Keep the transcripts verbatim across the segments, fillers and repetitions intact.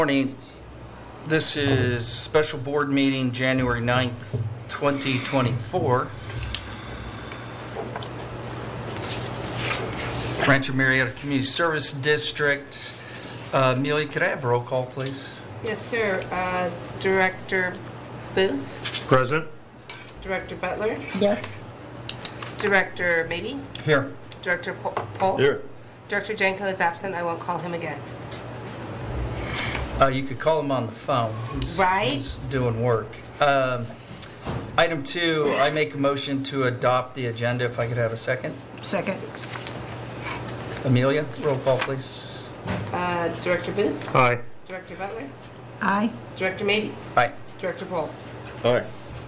Morning. This is special board meeting January ninth, twenty twenty-four. Rancho Marietta Community Service District. Uh, Amelia, could I have a roll call, please? Yes, sir. Uh, Director Booth? Present. Director Butler? Yes. Director Maybe? Here. Director Pohl? Here. Director Janko is absent. I won't call him again. Uh, you could call him on the phone. He's, Right. He's doing work. Um, item two, I make a motion to adopt the agenda. If I could have a second. Second. Amelia, roll call, please. Uh, Director Booth? Aye. Director Butler? Aye. Director Maybe? Aye. Director Pohl? Aye.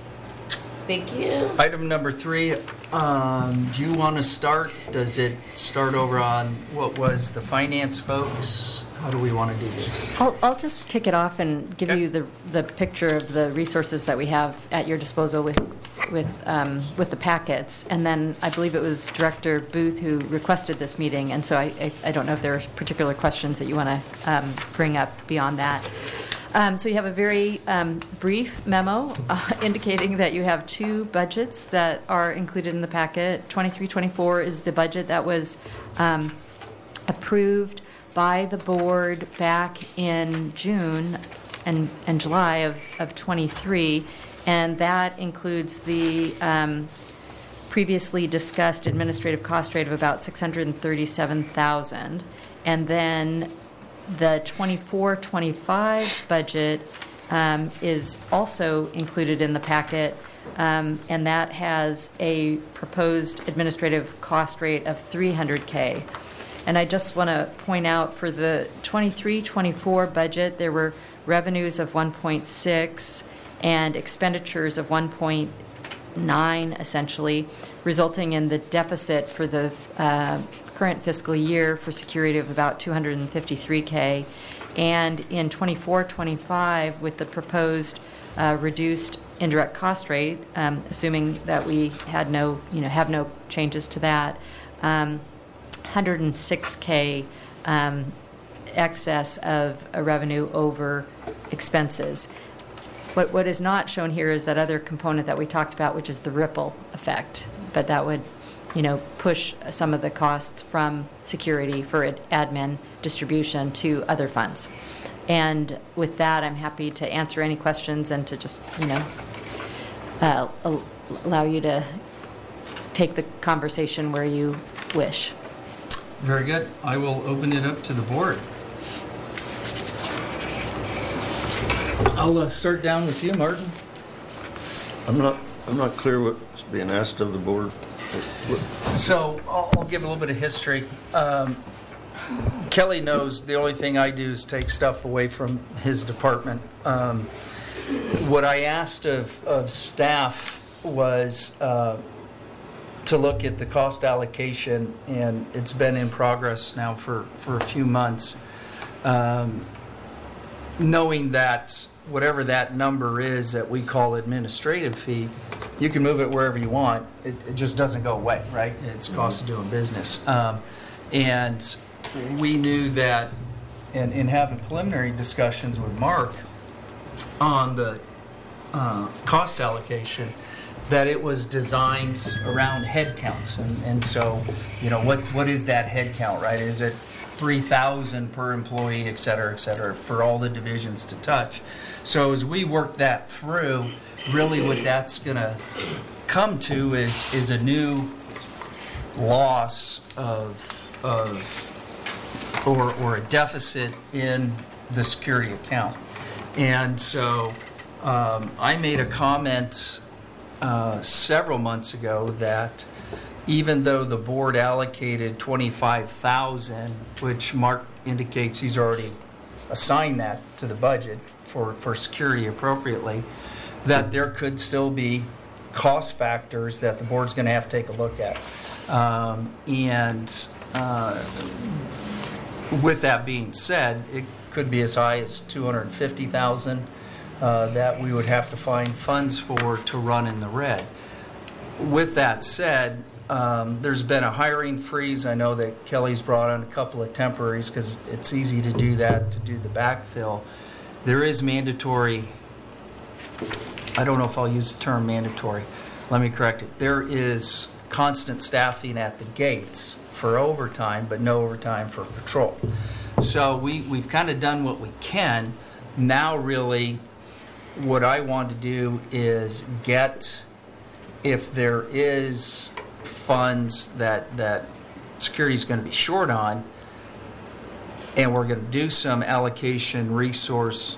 Thank you. Item number three, um, do you want to start? Does it start over on what was the finance folks? How do we want to do this? I'll, I'll just kick it off and give Okay. you the, the picture of the resources that we have at your disposal with, with, um, with the packets. And then I believe it was Director Booth who requested this meeting, and so I, I, I don't know if there are particular questions that you want to um, bring up beyond that. Um, so you have a very um, brief memo uh, indicating that you have two budgets that are included in the packet. twenty-three twenty-four is the budget that was um, approved by the board back in June and, and July of, of twenty-three, and that includes the um, previously discussed administrative cost rate of about six hundred thirty-seven thousand dollars. And then the twenty-four twenty-five budget um, is also included in the packet, um, and that has a proposed administrative cost rate of three hundred K. And I just want to point out for the twenty-three twenty-four budget, there were revenues of one point six and expenditures of one point nine, essentially, resulting in the deficit for the uh, current fiscal year for security of about two hundred fifty-three K. And in twenty-four twenty-five, with the proposed uh, reduced indirect cost rate, um, assuming that we had no, you know, have no changes to that, um, one hundred six K um, excess of a revenue over expenses. What what is not shown here is that other component that we talked about, which is the ripple effect. But that would, you know, push some of the costs from security for ad- admin distribution to other funds. And with that, I'm happy to answer any questions and to just, you know, uh, allow you to take the conversation where you wish. Very good. I will open it up to the board. I'll uh, start down with you, Martin. I'm not, I'm not clear what's being asked of the board. So I'll, I'll give a little bit of history. Um, Kelly knows the only thing I do is take stuff away from his department. Um, what I asked of, of staff was uh, to look at the cost allocation, and it's been in progress now for, for a few months. Um, knowing that whatever that number is that we call administrative fee, you can move it wherever you want. It, it just doesn't go away, right? It's cost of doing business. Um, and we knew that in, in having preliminary discussions with Mark on the uh, cost allocation, that it was designed around head counts. And, and so, you know, what, what is that head count, right? Is it three thousand per employee, et cetera, et cetera, for all the divisions to touch? So as we work that through, really what that's going to come to is is a new loss of of or or a deficit in the security account. And so um, I made a comment uh, several months ago that even though the board allocated twenty-five thousand dollars, which Mark indicates he's already assigned that to the budget for, for security appropriately, that there could still be cost factors that the board's going to have to take a look at. Um, and uh, with that being said, it could be as high as two hundred fifty thousand dollars uh, that we would have to find funds for to run in the red. With that said, Um, there's been a hiring freeze. I know that Kelly's brought on a couple of temporaries because it's easy to do that, to do the backfill. there is mandatory, I don't know if I'll use the term mandatory, let me correct it. There is constant staffing at the gates for overtime, but no overtime for patrol. So we, we've kind of done what we can. Now really, what I want to do is get, if there is funds that, that security is going to be short on, and we're going to do some allocation resource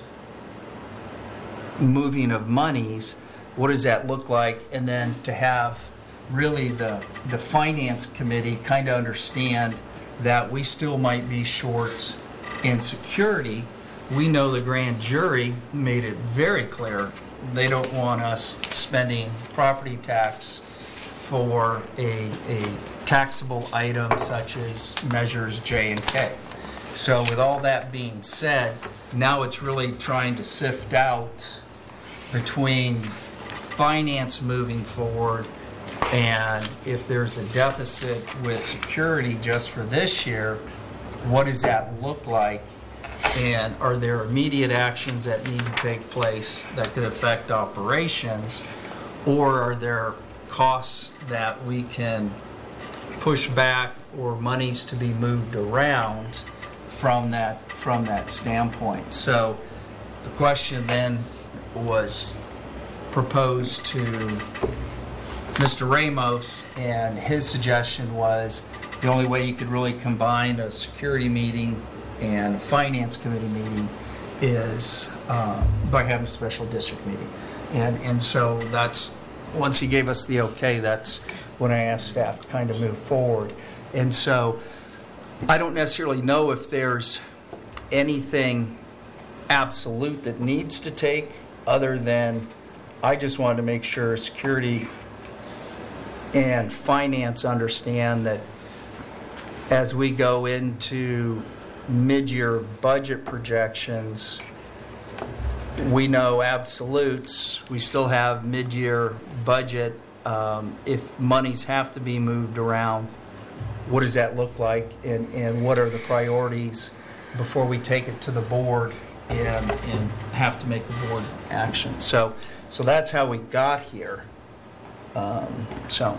moving of monies, what does that look like? And then to have really the, the finance committee kind of understand that we still might be short in security. We know the grand jury made it very clear they don't want us spending property tax for a, a taxable item such as measures J and K. So with all that being said, now it's really trying to sift out between finance moving forward, and if there's a deficit with security just for this year, what does that look like? And are there immediate actions that need to take place that could affect operations? Or are there costs that we can push back or monies to be moved around from that, from that standpoint? So the question then was proposed to Mister Ramos, and his suggestion was the only way you could really combine a security meeting and a finance committee meeting is uh, by having a special district meeting. And, and so that's, once he gave us the okay, that's when I asked staff to kind of move forward. And so I don't necessarily know if there's anything absolute that needs to take, other than I just wanted to make sure security and finance understand that as we go into mid-year budget projections, we know absolutes. We still have mid-year budget. Um, if monies have to be moved around, what does that look like, and, and what are the priorities before we take it to the board and, and have to make a board action? So, so that's how we got here. Um, so.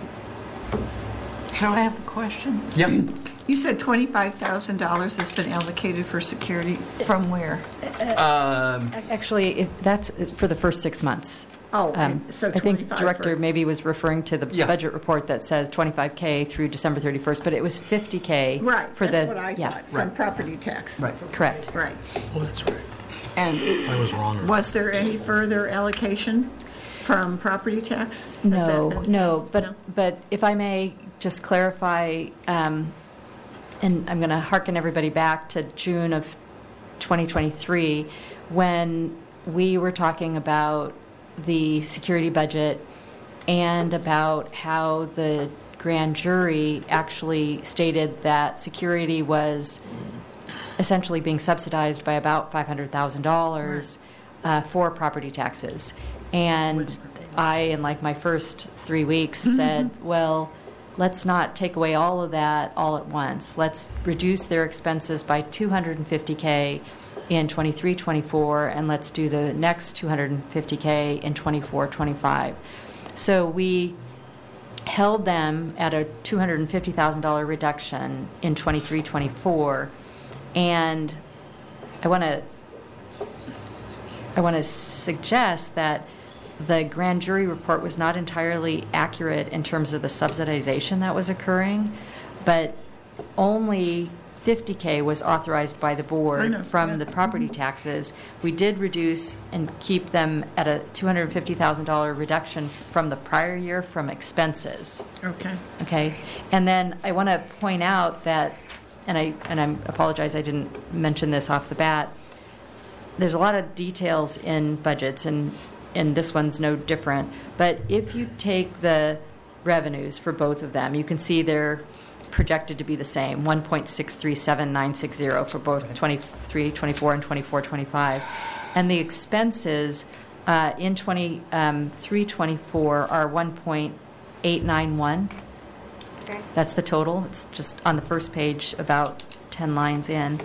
So I have a question. Yep. You said twenty-five thousand dollars has been allocated for security. From where? Um, Actually, if that's for the first six months. Oh, Um, so I think twenty-five Director for- maybe was referring to the Yeah. budget report that says twenty-five K through December thirty-first, but it was fifty K. Right, for that's the- what I yeah, thought, from Right. property tax. Right. Correct. Right. Oh, that's right. And I was wrong. was there any further allocation from property tax? Has that No, been no, passed? but, but if I may just clarify, um, and I'm going to hearken everybody back to June of twenty twenty-three, when we were talking about the security budget and about how the grand jury actually stated that security was essentially being subsidized by about five hundred thousand dollars uh, for property taxes. And I, in like my first three weeks, said, well, let's not take away all of that all at once. Let's reduce their expenses by two hundred fifty K in twenty-three twenty-four, and let's do the next two hundred fifty K in twenty-four twenty-five. So we held them at a two hundred fifty thousand dollars reduction in twenty-three twenty-four, and I want to I want to suggest that the grand jury report was not entirely accurate in terms of the subsidization that was occurring, but only fifty K was authorized by the I know, board from yeah. the property taxes. We did reduce and keep them at a two hundred fifty thousand dollars reduction from the prior year from expenses. Okay. Okay, and then I want to point out that, and I and I apologize I didn't mention this off the bat. There's a lot of details in budgets, and and this one's no different. But if you take the revenues for both of them, you can see they're projected to be the same, one point six three seven nine six zero for both twenty-three twenty-four and twenty-four twenty-five, and the expenses uh, in twenty-three twenty-four are one point eight nine one. Okay. That's the total. It's just on the first page, about ten lines in.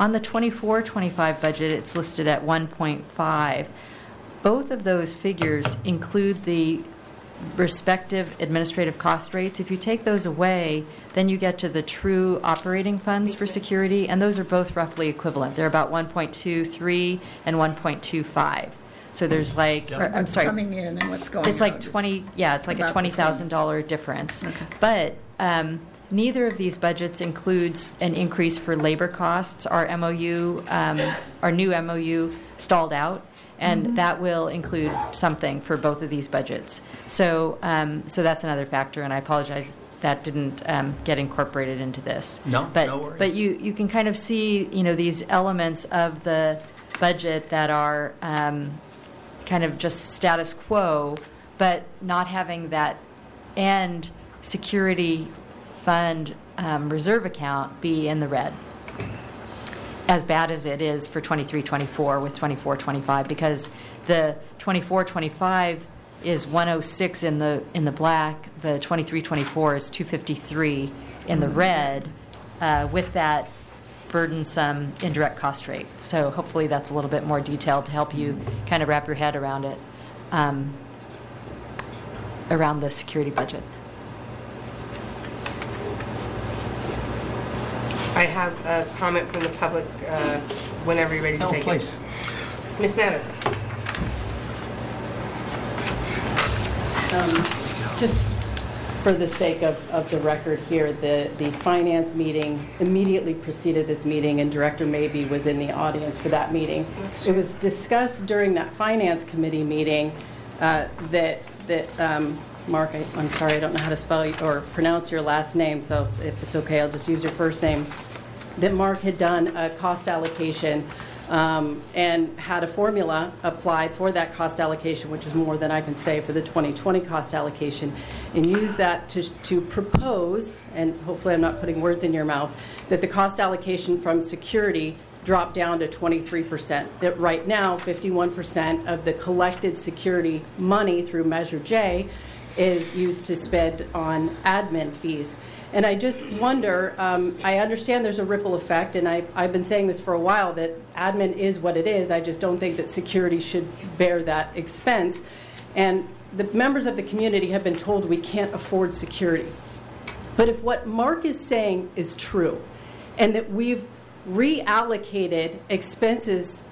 On the twenty-four twenty-five budget, it's listed at one point five. Both of those figures include the respective administrative cost rates. If you take those away, then you get to the true operating funds for security, and those are both roughly equivalent. They're about one point two three and one point two five. So there's like, or, I'm What's sorry, coming in and what's going out. it's like is twenty, yeah, it's like a about the twenty same. thousand dollars difference. Okay. But um, neither of these budgets includes an increase for labor costs. Our M O U, um, our new M O U stalled out, and Mm-hmm. that will include something for both of these budgets. So, um, so that's another factor, and I apologize that didn't um, get incorporated into this. No, but, no worries. But you, you can kind of see, you know, these elements of the budget that are um, kind of just status quo, but not having that end security fund um, reserve account be in the red, as bad as it is for twenty-three twenty-four with twenty-four twenty-five, because the twenty-four twenty-five is one oh six in the in the black, the twenty-three twenty-four is two fifty-three in the red, uh, with that burdensome indirect cost rate. So hopefully that's a little bit more detailed to help you kind of wrap your head around it, um, around the security budget. I have a comment from the public uh, whenever you're ready to No, take please. it. Miz Madden. Um, Just for the sake of, of the record here, the, the finance meeting immediately preceded this meeting, and Director Mabee was in the audience for that meeting. It was discussed during that finance committee meeting uh, that, that um, Mark, I, I'm sorry, I don't know how to spell y- or pronounce your last name, so if it's okay, I'll just use your first name, that Mark had done a cost allocation um, and had a formula applied for that cost allocation, which is more than I can say for the twenty twenty cost allocation, and used that to, to propose, and hopefully I'm not putting words in your mouth, that the cost allocation from security drop down to twenty-three percent. That right now, fifty-one percent of the collected security money through Measure J is used to spend on admin fees. And I just wonder, um, I understand there's a ripple effect, and I've, I've been saying this for a while, that admin is what it is. I just don't think that security should bear that expense. And the members of the community have been told we can't afford security. But if what Mark is saying is true, and that we've reallocated expenses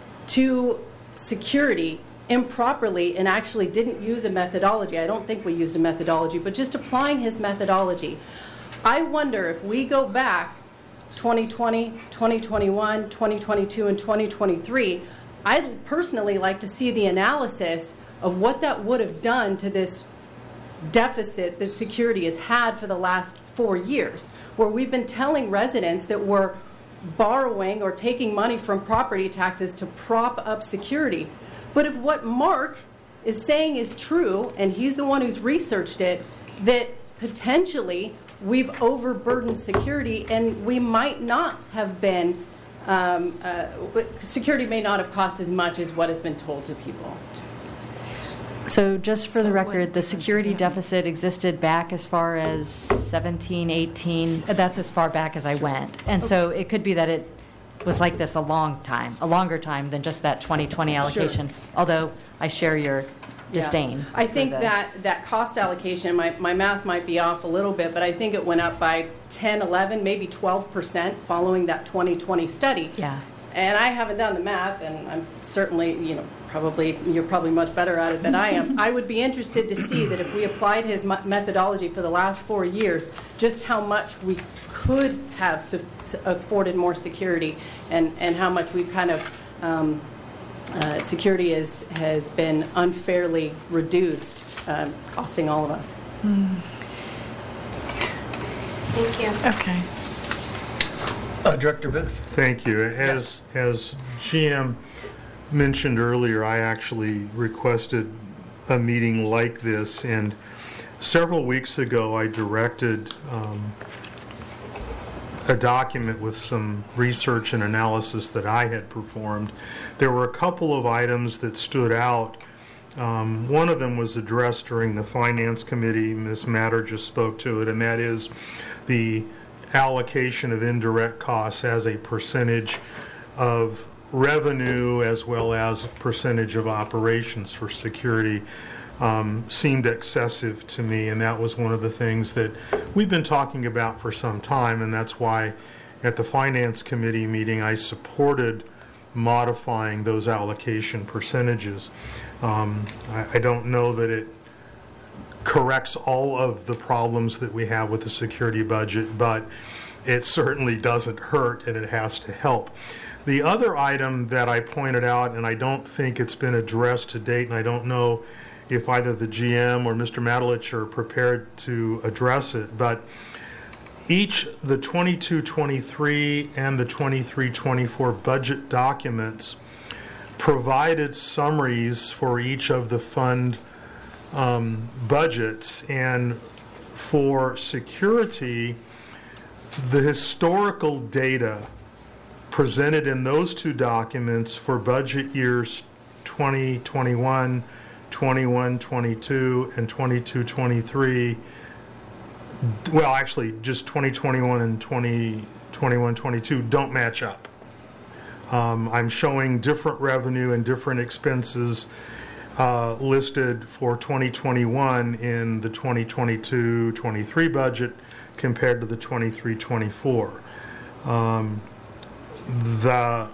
to security improperly and actually didn't use a methodology, I don't think we used a methodology, but just applying his methodology, I wonder if we go back twenty twenty, twenty twenty-one, twenty twenty-two, and twenty twenty-three, I'd personally like to see the analysis of what that would have done to this deficit that security has had for the last four years, where we've been telling residents that we're borrowing or taking money from property taxes to prop up security. But if what Mark is saying is true, and he's the one who's researched it, that potentially we've overburdened security, and we might not have been, um, uh, security may not have cost as much as what has been told to people. So just for the So what record, the difference security does that make? deficit existed back as far as seventeen, eighteen. That's as far back as I went. And so it could be that it was like this a long time, a longer time than just that twenty twenty allocation, although I share your Yeah. disdain. I for think the- that, that cost allocation, my, my math might be off a little bit, but I think it went up by ten, eleven, maybe twelve percent following that twenty twenty study. Yeah. And I haven't done the math, and I'm certainly, you know, probably, you're probably much better at it than I am. I would be interested to see that if we applied his mo- methodology for the last four years, just how much we could have su- afforded more security, and, and how much we've kind of, um, uh, security is, has been unfairly reduced, um, costing all of us. Thank you. Okay. Uh, Director Booth. Thank you. As, as G M mentioned earlier, I actually requested a meeting like this, and several weeks ago I directed um, a document with some research and analysis that I had performed. There were a couple of items that stood out. Um, one of them was addressed during the Finance Committee. Miz Matter just spoke to it, and that is the allocation of indirect costs as a percentage of revenue as well as percentage of operations for security um, seemed excessive to me, and that was one of the things that we've been talking about for some time, and that's why at the Finance Committee meeting I supported modifying those allocation percentages. Um, I, I don't know that it corrects all of the problems that we have with the security budget, but it certainly doesn't hurt, and it has to help. The other item that I pointed out, and I don't think it's been addressed to date, and I don't know if either the G M or Mister Matalich are prepared to address it, but each, the twenty-two twenty-three and the twenty-three twenty-four budget documents provided summaries for each of the fund um, budgets, and for security, the historical data presented in those two documents for budget years twenty twenty-one, twenty-one twenty-two, and twenty-two twenty-three, well, actually, just twenty twenty-one and twenty twenty-one twenty-two don't match up. Um, I'm showing different revenue and different expenses uh, listed for twenty twenty-one in the twenty twenty-two twenty-three budget compared to the twenty-three twenty-four. Um, the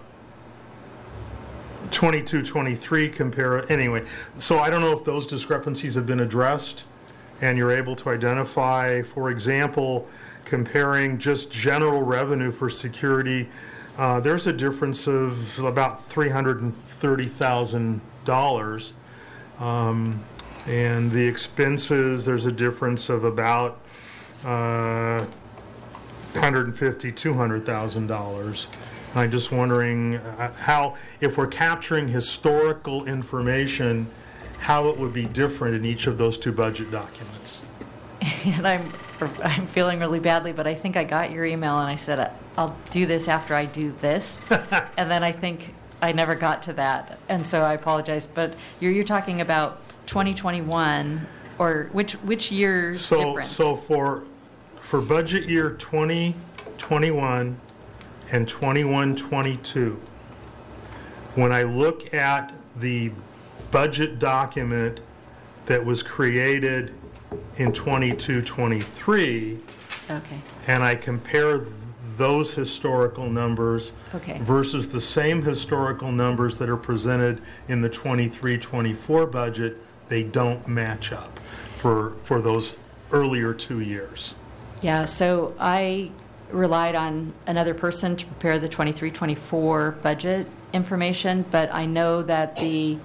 twenty-two twenty-three compare, anyway, so I don't know if those discrepancies have been addressed and you're able to identify, for example, comparing just general revenue for security, uh, there's a difference of about three hundred thirty thousand dollars. Um, and the expenses, there's a difference of about uh, one hundred fifty thousand dollars, two hundred thousand dollars. I'm just wondering how, if we're capturing historical information, how it would be different in each of those two budget documents. And I'm, I'm feeling really badly, but I think I got your email and I said, I'll do this after I do this. And then I think I never got to that. And so I apologize. But you're, you're talking about twenty twenty-one, or which, which year's so, difference? So for, for budget year twenty twenty-one and twenty-one twenty-two, when I look at the budget document that was created in twenty-two twenty-three, Okay. and I compare th- those historical numbers Okay. versus the same historical numbers that are presented in the twenty-three twenty-four budget, they don't match up for, for those earlier two years. Yeah, so I relied on another person to prepare the twenty-three twenty-four budget information, but I know that the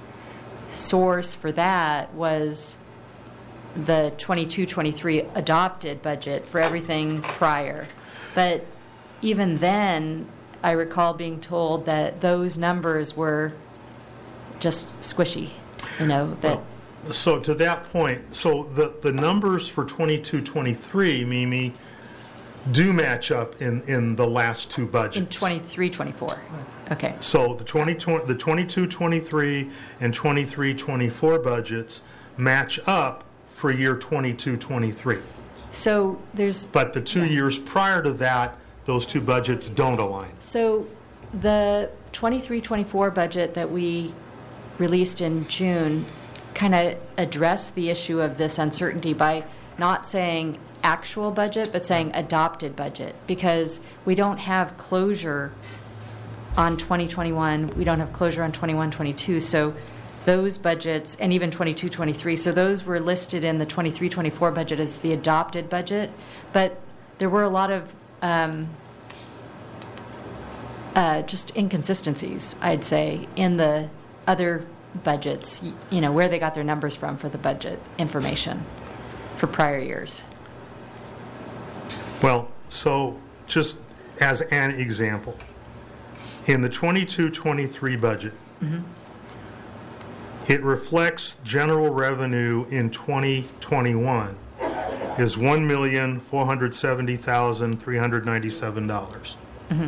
source for that was the twenty-two twenty-three adopted budget for everything prior. But even then, I recall being told that those numbers were just squishy, you know, that... Well, so to that point, so the, the numbers for twenty-two twenty-three, Mimi, do match up in, in the last two budgets. in twenty-three twenty-four. Okay. So the twenty, the twenty-two twenty-three and twenty-three twenty-four budgets match up for year twenty-two twenty-three. So there's... But the two Yeah. years prior to that, those two budgets don't align. So the twenty-three twenty-four budget that we released in June kind of addressed the issue of this uncertainty by not saying actual budget, but saying adopted budget, because we don't have closure on twenty twenty-one, we don't have closure on twenty-one twenty-two, so those budgets, and even twenty-two twenty-three, so those were listed in the twenty-three twenty-four budget as the adopted budget, but there were a lot of um, uh, just inconsistencies, I'd say, in the other budgets, y- you know, where they got their numbers from for the budget information for prior years. Well, so just as an example, in the twenty-two twenty-three budget, Mm-hmm. it reflects general revenue in twenty twenty-one is one million four hundred seventy thousand three hundred ninety-seven dollars. Mm-hmm.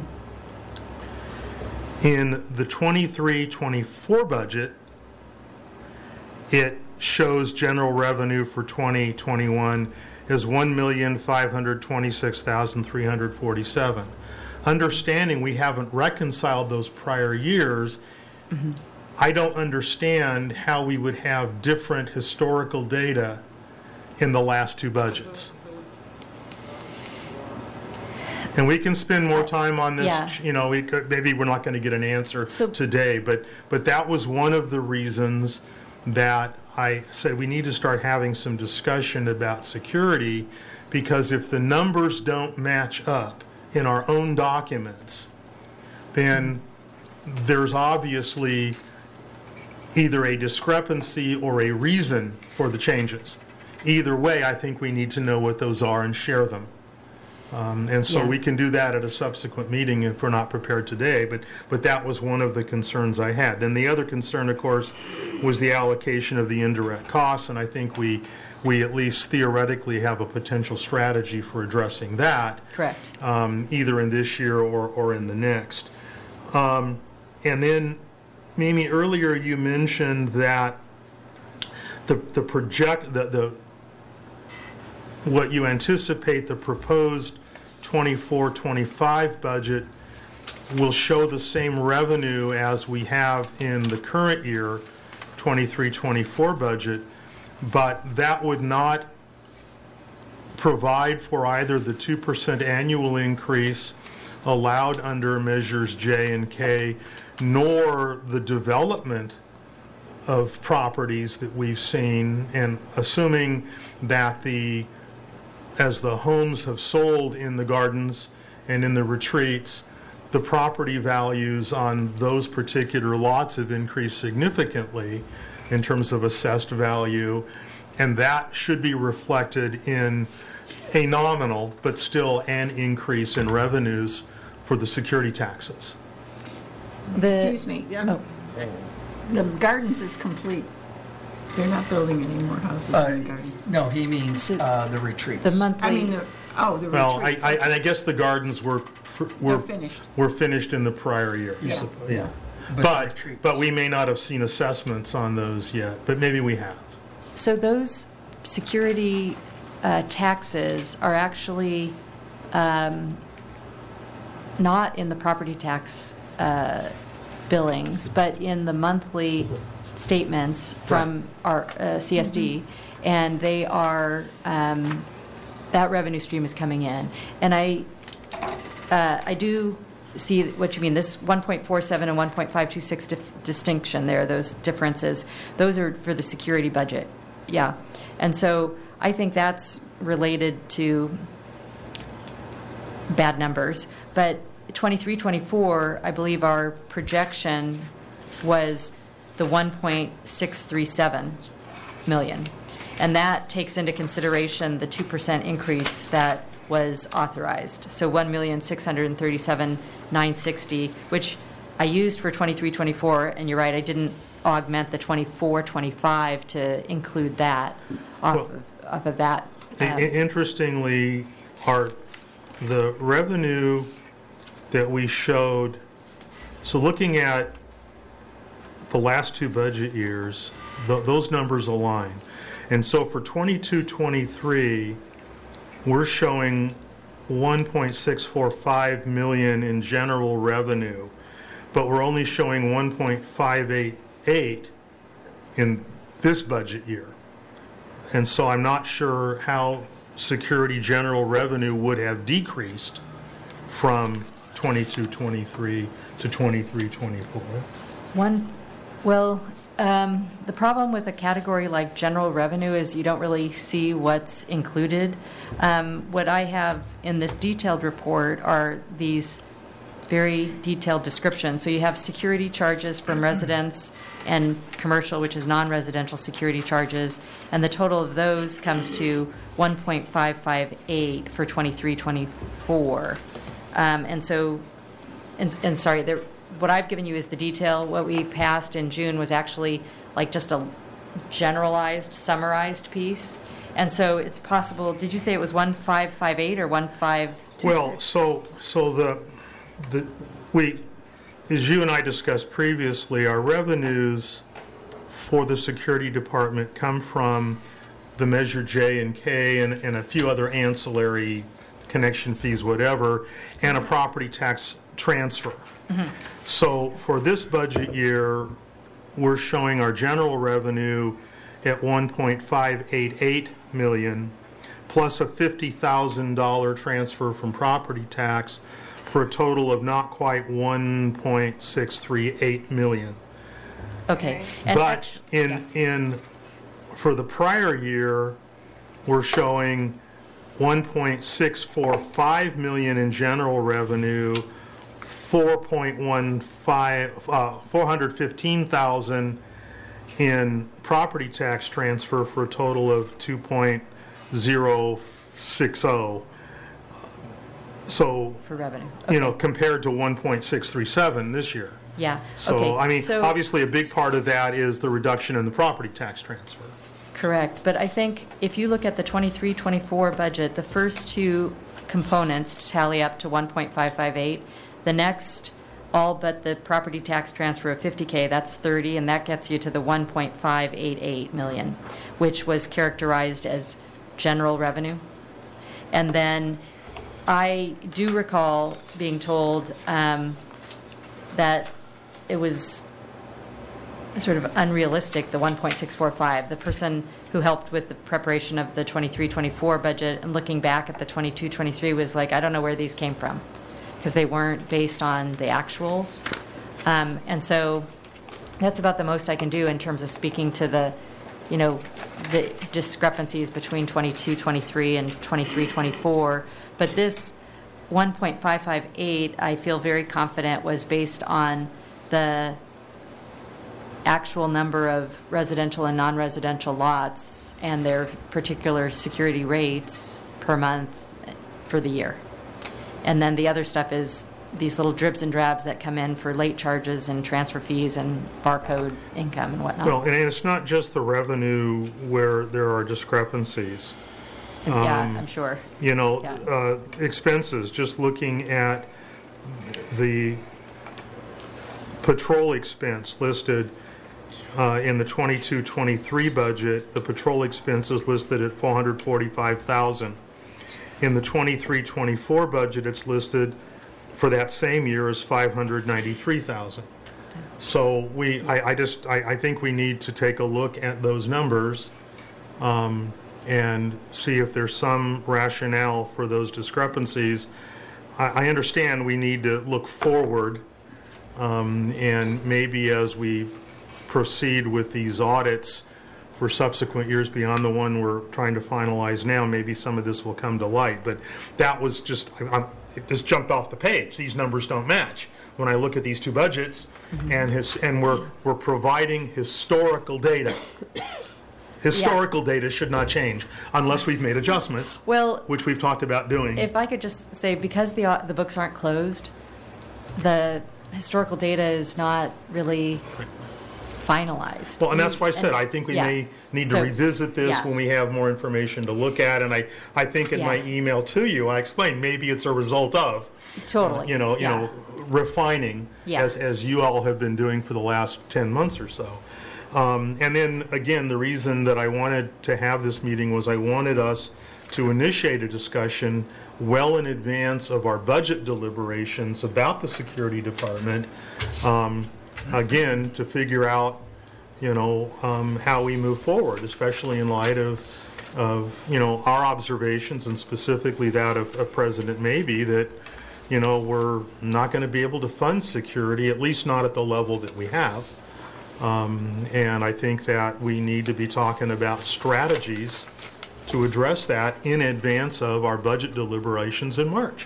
In the twenty-three twenty-four budget, it shows general revenue for twenty twenty-one as one million five hundred twenty-six thousand three hundred forty-seven. Understanding we haven't reconciled those prior years, mm-hmm. I don't understand how we would have different historical data in the last two budgets. And we can spend more time on this, Yeah. you know, we could, maybe we're not going to get an answer So- today, but, but that was one of the reasons that I said we need to start having some discussion about security, because if the numbers don't match up in our own documents, then there's obviously either a discrepancy or a reason for the changes. Either way, I think we need to know what those are and share them. Um, and so Yeah. we can do that at a subsequent meeting if we're not prepared today, but, but that was one of the concerns I had. Then the other concern, of course, was the allocation of the indirect costs, and I think we, we at least theoretically have a potential strategy for addressing that. Correct. Um, either in this year or, or in the next. Um, and then, Mimi, earlier you mentioned that the, the project, the, the, what you anticipate the proposed twenty-four twenty-five budget will show the same revenue as we have in the current year twenty-three twenty-four budget, but that would not provide for either the two percent annual increase allowed under measures J and K, nor the development of properties that we've seen, and assuming that the as the homes have sold in the gardens and in the retreats, the property values on those particular lots have increased significantly in terms of assessed value, and that should be reflected in a nominal, but still an increase in revenues for the security taxes. The- Excuse me, um, Oh. the gardens is complete. They're not building any more houses in the Uh, gardens. No, he means So- uh, the retreats. The monthly. I mean, the, oh, the Well, I, retreats. I, and I guess the gardens were, They're were, finished. were finished in the prior year. Yeah. So, yeah. But the But, retreats. but we may not have seen assessments on those yet, but maybe we have. So those security uh, taxes are actually um, not in the property tax uh, billings, but in the monthly statements from our uh, C S D, and they are, um, that revenue stream is coming in. And I, uh, I do see what you mean, this one point four seven and one point five two six dif- distinction there, those differences, those are for the security budget, yeah. And so I think that's related to bad numbers, but twenty-three twenty-four, I believe our projection was the one point six three seven million. And that takes into consideration the two percent increase that was authorized. So one million six hundred thirty-seven thousand nine hundred sixty, which I used for twenty-three twenty-four, and you're right, I didn't augment the twenty-four twenty-five to include that off Well, of, off of that. I- um, I- Interestingly, Art, the revenue that we showed, so looking at the last two budget years, th- those numbers align. And so for twenty-two twenty-three, we're showing one point six four five million in general revenue, but we're only showing one point five eight eight in this budget year. And so I'm not sure how security general revenue would have decreased from twenty-two twenty-three to twenty-three twenty-four. One, well, um, the problem with a category like general revenue is you don't really see what's included. Um, what I have in this detailed report are these very detailed descriptions. So you have security charges from residents and commercial, which is non-residential security charges, and the total of those comes to one point five five eight for twenty-three twenty-four. Um, and so, and, and sorry, there, what I've given you is the detail. What we passed in June was actually like just a generalized, summarized piece. And so it's possible, did you say it was one five five eight or one five two six? Well, so, so the, the, we, as you and I discussed previously, our revenues for the security department come from the Measure J and K and, and a few other ancillary connection fees, whatever, and a property tax transfer. So for this budget year, we're showing our general revenue at one point five eight eight million, plus a fifty thousand dollars transfer from property tax, for a total of not quite one point six three eight million. Okay. And But act- in, in, for the prior year, we're showing one point six four five million in general revenue, four point one five, uh, four hundred fifteen thousand in property tax transfer, for a total of two point zero six zero. So, for revenue. you know, Okay. compared to one point six three seven this year. Yeah. So, Okay. I mean, So- obviously, a big part of that is the reduction in the property tax transfer. Correct, but I think if you look at the twenty-three twenty-four budget, the first two components tally up to one point five five eight. The next, all but the property tax transfer of fifty K, that's thirty, and that gets you to the one point five eight eight million, which was characterized as general revenue. And then I do recall being told um, that it was sort of unrealistic, the one point six four five. The person who helped with the preparation of the twenty-three twenty-four budget and looking back at the twenty-two twenty-three was like, I don't know where these came from, because they weren't based on the actuals. Um, and so that's about the most I can do in terms of speaking to the, you know, the discrepancies between twenty-two twenty-three and twenty-three twenty-four. But this one point five five eight, I feel very confident, was based on the actual number of residential and non-residential lots and their particular security rates per month for the year. And then the other stuff is these little dribs and drabs that come in for late charges and transfer fees and barcode income and whatnot. Well, and it's not just the revenue where there are discrepancies. Yeah, um, I'm sure. You know, Yeah. uh, expenses, just looking at the patrol expense listed uh, in the twenty-two twenty-three budget, the patrol expense is listed at four hundred forty-five thousand dollars. In the twenty-three twenty-four budget, it's listed for that same year as five hundred ninety-three thousand dollars. So we, I, I just, I, I think we need to take a look at those numbers um, and see if there's some rationale for those discrepancies. I, I understand we need to look forward, um, and maybe as we proceed with these audits for subsequent years beyond the one we're trying to finalize now, maybe some of this will come to light. But that was just, I, I'm, it just jumped off the page. These numbers don't match. When I look at these two budgets, mm-hmm. and his, and we're we're providing historical data. Historical yeah. data should not change unless we've made adjustments, well, which we've talked about doing. If I could just say, because the the books aren't closed, the historical data is not really finalized. Well, and that's why I said and, I think we yeah. may need so, to revisit this yeah. when we have more information to look at. And I, I think in yeah. my email to you, I explained maybe it's a result of totally, uh, you know, yeah. you know, refining yeah. as as you all have been doing for the last ten months or so. Um, and then again, the reason that I wanted to have this meeting was I wanted us to initiate a discussion well in advance of our budget deliberations about the security department. Um, again, to figure out, you know, um, how we move forward, especially in light of, of you know, our observations, and specifically that of, of President Mabee, that, you know, we're not going to be able to fund security, at least not at the level that we have. Um, and I think that we need to be talking about strategies to address that in advance of our budget deliberations in March.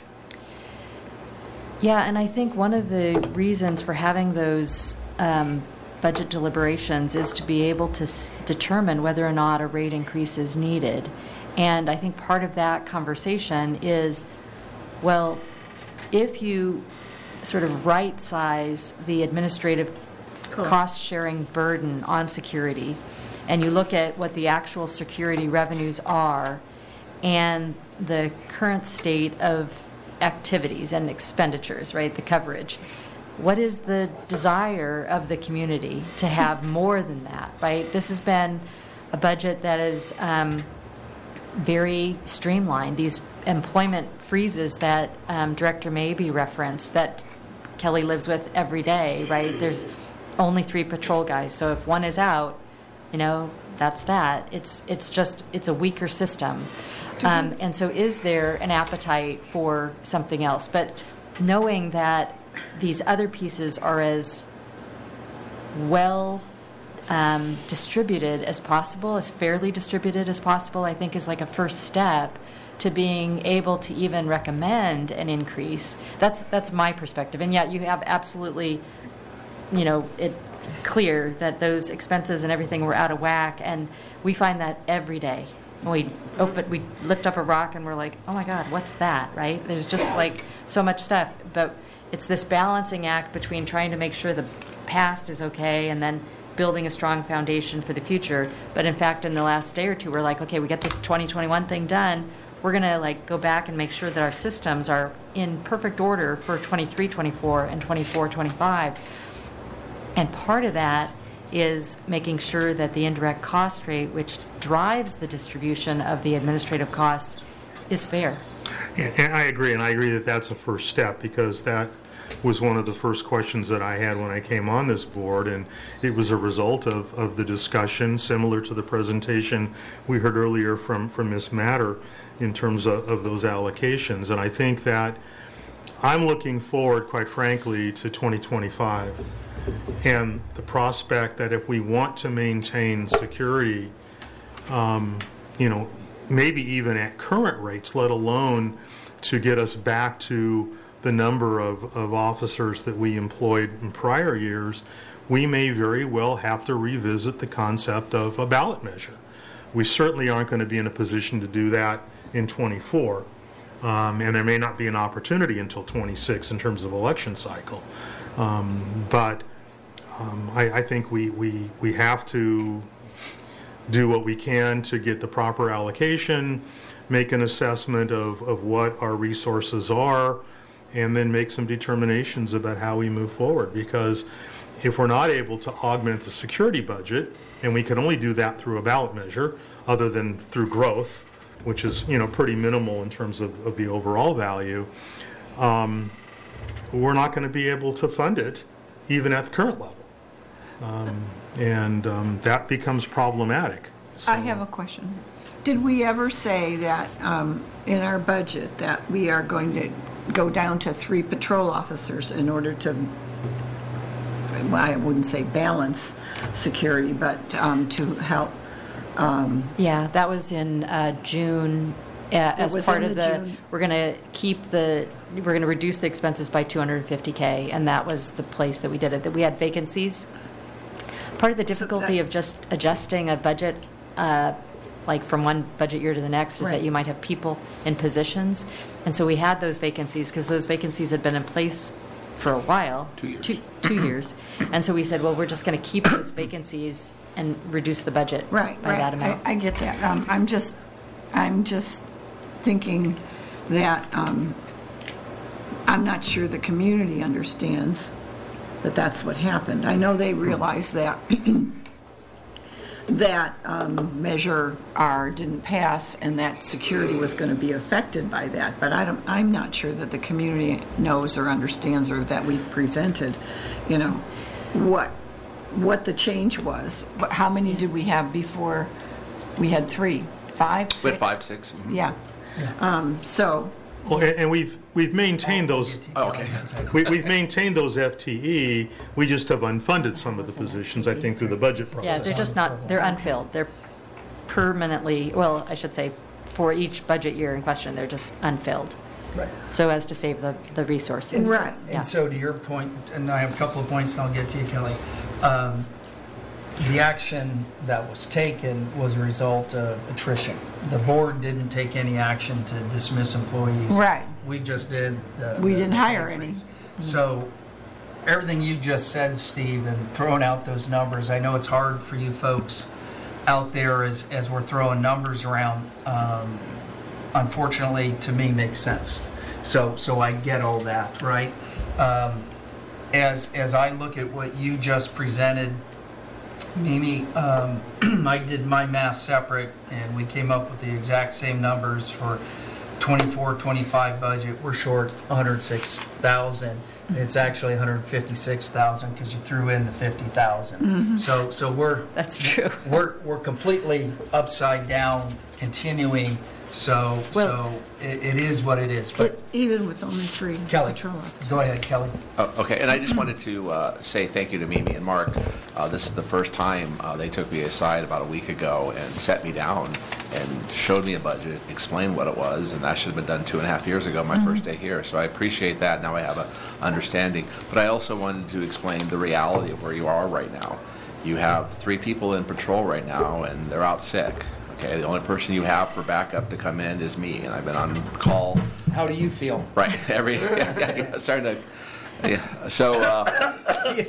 Yeah, and I think one of the reasons for having those um, budget deliberations is to be able to s- determine whether or not a rate increase is needed. And I think part of that conversation is, well, if you sort of right-size the administrative cool. cost-sharing burden on security, and you look at what the actual security revenues are and the current state of activities and expenditures, right, the coverage, what is the desire of the community to have more than that, right? This has been a budget that is um, very streamlined. These employment freezes that um, Director Mabee referenced, that Kelly lives with every day, right? There's only three patrol guys, so if one is out, you know, that's that. It's it's just, it's a weaker system. Um, and so is there an appetite for something else? But knowing that these other pieces are as well um, distributed as possible, as fairly distributed as possible, I think is like a first step to being able to even recommend an increase. That's that's my perspective. And yet you have absolutely, you know, it clear that those expenses and everything were out of whack, and we find that every day. We open, we lift up a rock and we're like, oh my God, what's that, right? There's just like so much stuff, but it's this balancing act between trying to make sure the past is okay and then building a strong foundation for the future. But in fact, in the last day or two, we're like, okay, we get this twenty twenty-one thing done. We're going to like go back and make sure that our systems are in perfect order for twenty-three twenty-four and twenty-four twenty-five. And part of that is making sure that the indirect cost rate, which drives the distribution of the administrative costs, is fair. And and I agree, and I agree that that's a first step, because that was one of the first questions that I had when I came on this board, and it was a result of, of the discussion, similar to the presentation we heard earlier from, from Miz Matter in terms of, of those allocations. And I think that I'm looking forward, quite frankly, to twenty twenty-five. And the prospect that if we want to maintain security, um, you know, maybe even at current rates, let alone to get us back to the number of, of officers that we employed in prior years, we may very well have to revisit the concept of a ballot measure. We certainly aren't going to be in a position to do that in twenty-four. Um, and there may not be an opportunity until twenty-six in terms of election cycle. Um, but um, I, I think we, we, we have to do what we can to get the proper allocation, make an assessment of, of what our resources are, and then make some determinations about how we move forward. Because if we're not able to augment the security budget, and we can only do that through a ballot measure, other than through growth, which is, you know, pretty minimal in terms of, of the overall value, um, we're not going to be able to fund it even at the current level. Um, and um, that becomes problematic. So, I have a question. Did we ever say that um, in our budget that we are going to go down to three patrol officers in order to, well, I wouldn't say balance security, but um, to help? Um, Yeah, that was in uh, June. Uh, as was part in of the the, June- we're going to keep the, we're going to reduce the expenses by two hundred fifty K, and that was the place that we did it. That we had vacancies. Part of the difficulty that- of just adjusting a budget, uh, like from one budget year to the next, is Right. that you might have people in positions, and so we had those vacancies because those vacancies had been in place for a while. Two years. Two, two years, and so we said, well, we're just going to keep those vacancies and reduce the budget Right, by that right. amount. I, I get that. Um, I'm just, I'm just thinking that um, I'm not sure the community understands that that's what happened. I know they realize that that um, Measure R didn't pass and that security was going to be affected by that, but I don't, I'm not sure that the community knows or understands, or that we presented, you know, what what the change was. What- How many did we have before? We had three, five, six? We had five, six. Mhm. Yeah. Um, So, well, and, and we've we've maintained those. Oh, okay. We, we've maintained those F T E. We just have unfunded some of the positions, I think, through the budget process. Yeah, they're just not, they're unfilled. They're permanently, well, I should say, for each budget year in question, they're just unfilled, Right. so as to save the, the resources. Right. Yeah. And so to your point, and I have a couple of points and I'll get to you, Kelly. Um, the action that was taken was a result of attrition. The board didn't take any action to dismiss employees. Right. We just did the. We the- didn't the hire pay any. freeze. So everything you just said, Steve, and throwing out those numbers, I know it's hard for you folks out there as, as we're throwing numbers around. Um, unfortunately, to me, makes sense. So, so I get all that, right? Um, as, as I look at what you just presented, Mimi, um, I did my math separate, and we came up with the exact same numbers for twenty-four twenty-five budget. We're short one hundred six thousand. It's actually one hundred fifty-six thousand because you threw in the fifty thousand. Mm-hmm. So, so we're That's true. we're we're completely upside down, continuing. So, Well- so it, it is what it is. But But even with only three Kelly, patrol officers. go ahead, Kelly. Oh, okay, and I just wanted to uh, say thank you to Mimi and Mark. Uh, This is the first time uh, they took me aside about a week ago and sat me down and showed me a budget, explained what it was, and that should have been done two and a half years ago, my first day here. So I appreciate that. Now I have a understanding. But I also wanted to explain the reality of where you are right now. You have three people in patrol right now, and they're out sick. Okay, the only person you have for backup to come in is me, and I've been on call. How do you feel? Right, every yeah, yeah, starting to. Yeah. So uh,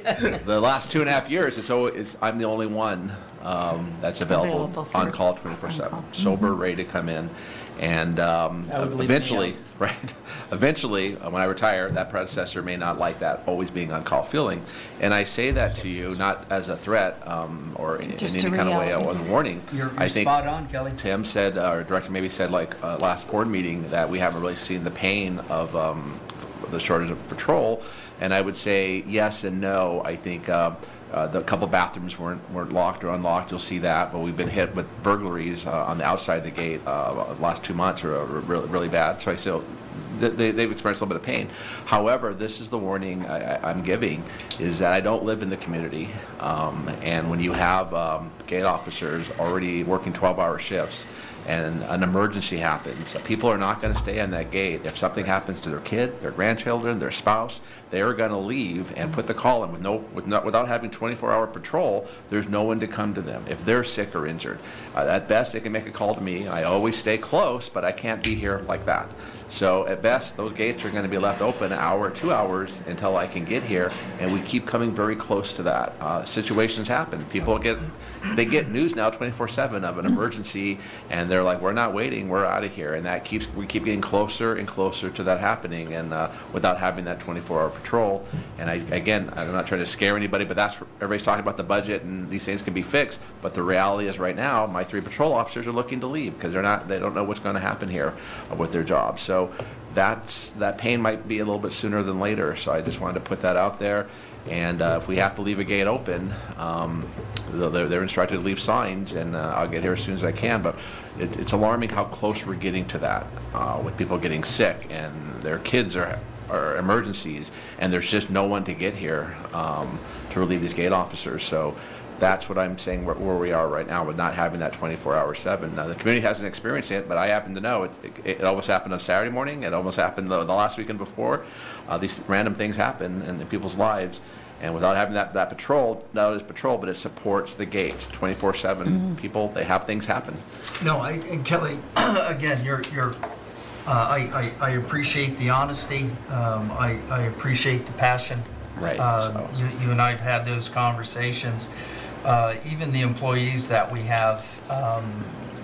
the last two and a half years, it's always I'm the only one um, that's available, Available for- on call twenty-four seven, on call. sober, ready to come in, and um, That would leave me eventually, out. right? Eventually, uh, when I retire, that predecessor may not like that always being on call feeling, and I say that to you not as a threat um, or in, in Just any a kind of way reality. as a warning. You're, you're I think spot on, Kelly. Tim said, uh, or Director maybe said, like uh, last board meeting, that we haven't really seen the pain of um, the shortage of patrol. And I would say yes and no. I think uh, uh, the couple bathrooms weren't weren't locked or unlocked. You'll see that, but we've been hit with burglaries uh, on the outside of the gate uh, the last two months are really really bad. So I say they, they've experienced a little bit of pain. However, this is the warning I, I, I'm giving: is that I don't live in the community, um, and when you have um, gate officers already working twelve-hour shifts, and an emergency happens, people are not going to stay on that gate. If something happens to their kid, their grandchildren, their spouse, they are going to leave and put the call in with no, with no, without having twenty-four hour patrol. There's no one to come to them if they're sick or injured. Uh, at best, they can make a call to me. I always stay close, but I can't be here like that. So at best, those gates are going to be left open an hour, two hours until I can get here, and we keep coming very close to that. Uh, situations happen. People get, they get news now twenty-four seven of an emergency, and they're like, "We're not waiting. We're out of here." And that keeps we keep getting closer and closer to that happening, and uh, without having that twenty-four hour patrol. And I, again, I'm not trying to scare anybody, but that's everybody's talking about the budget and these things can be fixed. But the reality is, right now, my three patrol officers are looking to leave because they're not, they don't know what's going to happen here with their jobs. So. So that's that pain might be a little bit sooner than later. So I just wanted to put that out there. And uh, if we have to leave a gate open, um, they're, they're instructed to leave signs, and uh, I'll get here as soon as I can. But it, it's alarming how close we're getting to that uh, with people getting sick and their kids are, are emergencies, and there's just no one to get here um, to relieve these gate officers. So. That's what I'm saying where, where we are right now with not having that twenty-four hour seven. Now, the community hasn't experienced it, but I happen to know it, it, it almost happened on Saturday morning. It almost happened the, the last weekend before. Uh, these random things happen in, in people's lives. And without having that, that patrol, not only is patrol, but it supports the gates. twenty-four seven mm-hmm. People, they have things happen. No, I, and Kelly, again, you're, you're, uh, I, I, I appreciate the honesty. Um, I, I appreciate the passion. Right. Uh, so. you, you and I have had those conversations. Uh, even the employees that we have, um,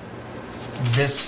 this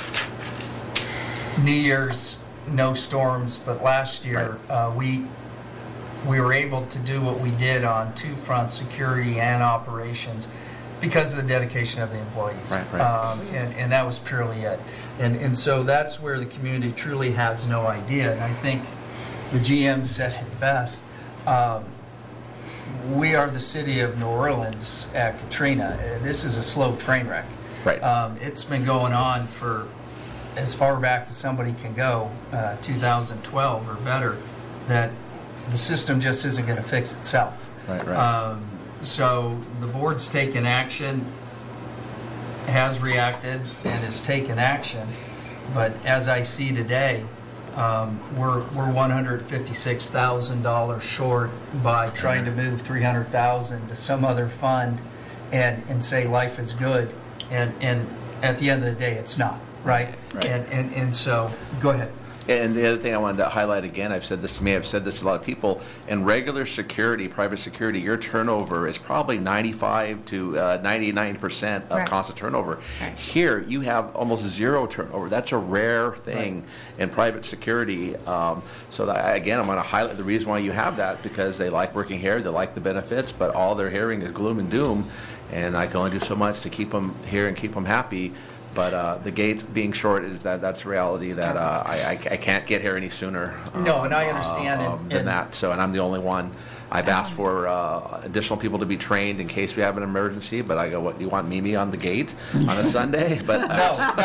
New Year's, no storms, but last year Right. uh, we we were able to do what we did on two fronts, security and operations, because of the dedication of the employees. Right, right. Um, and, and that was purely it. And, and so that's where the community truly has no idea. And I think the G M said it best. Um, we are the city of New Orleans at Katrina. Uh, This is a slow train wreck. Right. Um, it's been going on for as far back as somebody can go, uh, two thousand twelve or better, that the system just isn't going to fix itself. Right, right. Um, so the board's taken action, has reacted, and has taken action. But as I see today, um, we're we're one hundred fifty-six thousand dollars short by trying to move three hundred thousand dollars to some other fund and, and say life is good. And, and at the end of the day, it's not, right? Right. And, and, and so, go ahead. And the other thing I wanted to highlight again, I've said this to me, I've said this to a lot of people, in regular security, private security, your turnover is probably ninety-five to uh, ninety-nine percent of Right. constant turnover. Right. Here, you have almost zero turnover. That's a rare thing in private security. Um, so that, again, I'm going to highlight the reason why you have that, because they like working here, they like the benefits, but all they're hearing is gloom and doom, and I can only do so much to keep them here and keep them happy. But uh, the gate being short is that that's a reality that uh, I, I, I can't get here any sooner. No, um, and I understand, uh, and- than and- that. So, and I'm the only one. I've asked for uh, additional people to be trained in case we have an emergency. But I go, what do you want, Mimi on the gate on a Sunday? But No, no,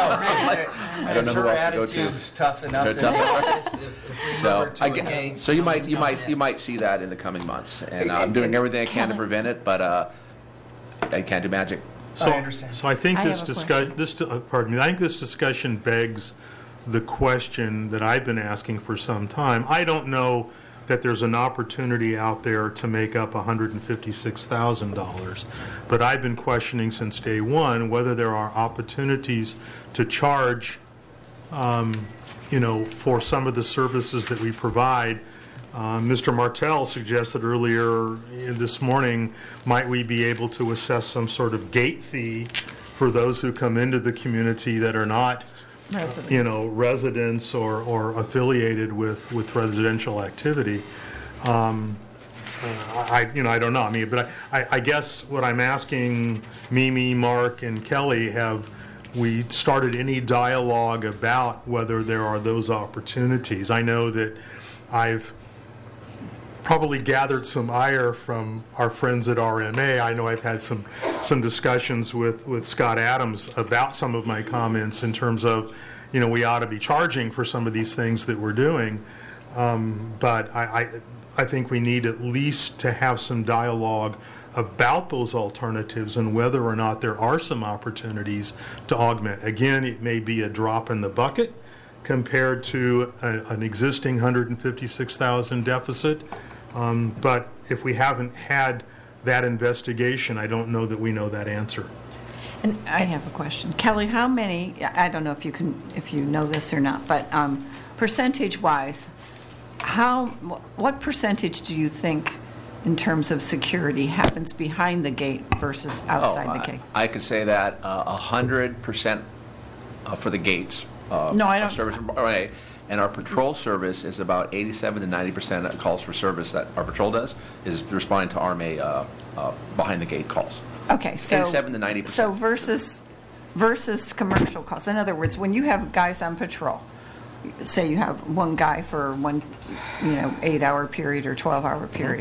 I don't know her who else to go to. attitude's tough enough They're in tough the enough. office. If, if we move So, her to I a get- gate, so you might someone's you coming might in. you might see that in the coming months, and uh, I'm doing everything I can to prevent it. But uh, I can't do magic. So, I understand. So I think I this have a discussion, this, uh, pardon me, I think this discussion begs the question that I've been asking for some time. I don't know that there's an opportunity out there to make up one hundred fifty-six thousand dollars, but I've been questioning since day one whether there are opportunities to charge, um, you know, for some of the services that we provide. Uh, Mister Martell suggested earlier in this morning, might we be able to assess some sort of gate fee for those who come into the community that are not, Residents. you know, residents or, or affiliated with, with residential activity. Um, uh, I, you know, I don't know. I mean, but I, I, I guess what I'm asking Mimi, Mark, and Kelly, have we started any dialogue about whether there are those opportunities? I know that I've probably gathered some ire from our friends at R M A. I know I've had some some discussions with, with Scott Adams about some of my comments in terms of, you know, we ought to be charging for some of these things that we're doing. Um, but I, I I think we need at least to have some dialogue about those alternatives and whether or not there are some opportunities to augment. Again, it may be a drop in the bucket compared to a, an existing one hundred fifty-six thousand deficit. Um, but if we haven't had that investigation, I don't know that we know that answer. And I have a question. Kelly, how many, I don't know if you can, if you know this or not, but um, percentage-wise, how, what percentage do you think in terms of security happens behind the gate versus outside the I- gate? I could say that uh, one hundred percent uh, for the gates. uh, No, I our don't- Service, right, and our patrol service is about eighty-seven to ninety percent of calls for service that our patrol does is responding to R M A uh, uh, behind the gate calls. Okay, so. eighty-seven to ninety percent. So versus, versus commercial calls. In other words, when you have guys on patrol, say you have one guy for one, you know, eight-hour period or twelve-hour period,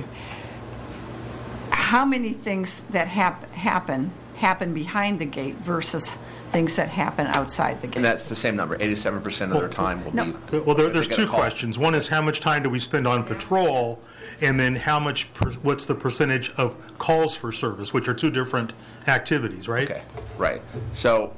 how many things that hap- happen, happen behind the gate versus things that happen outside the gate? And that's the same number, eighty-seven percent of their time will No. be. Well, there, there's if they get a two call. questions. One is how much time do we spend on patrol, and then how much, per- what's the percentage of calls for service, which are two different activities, right? Okay, right. So,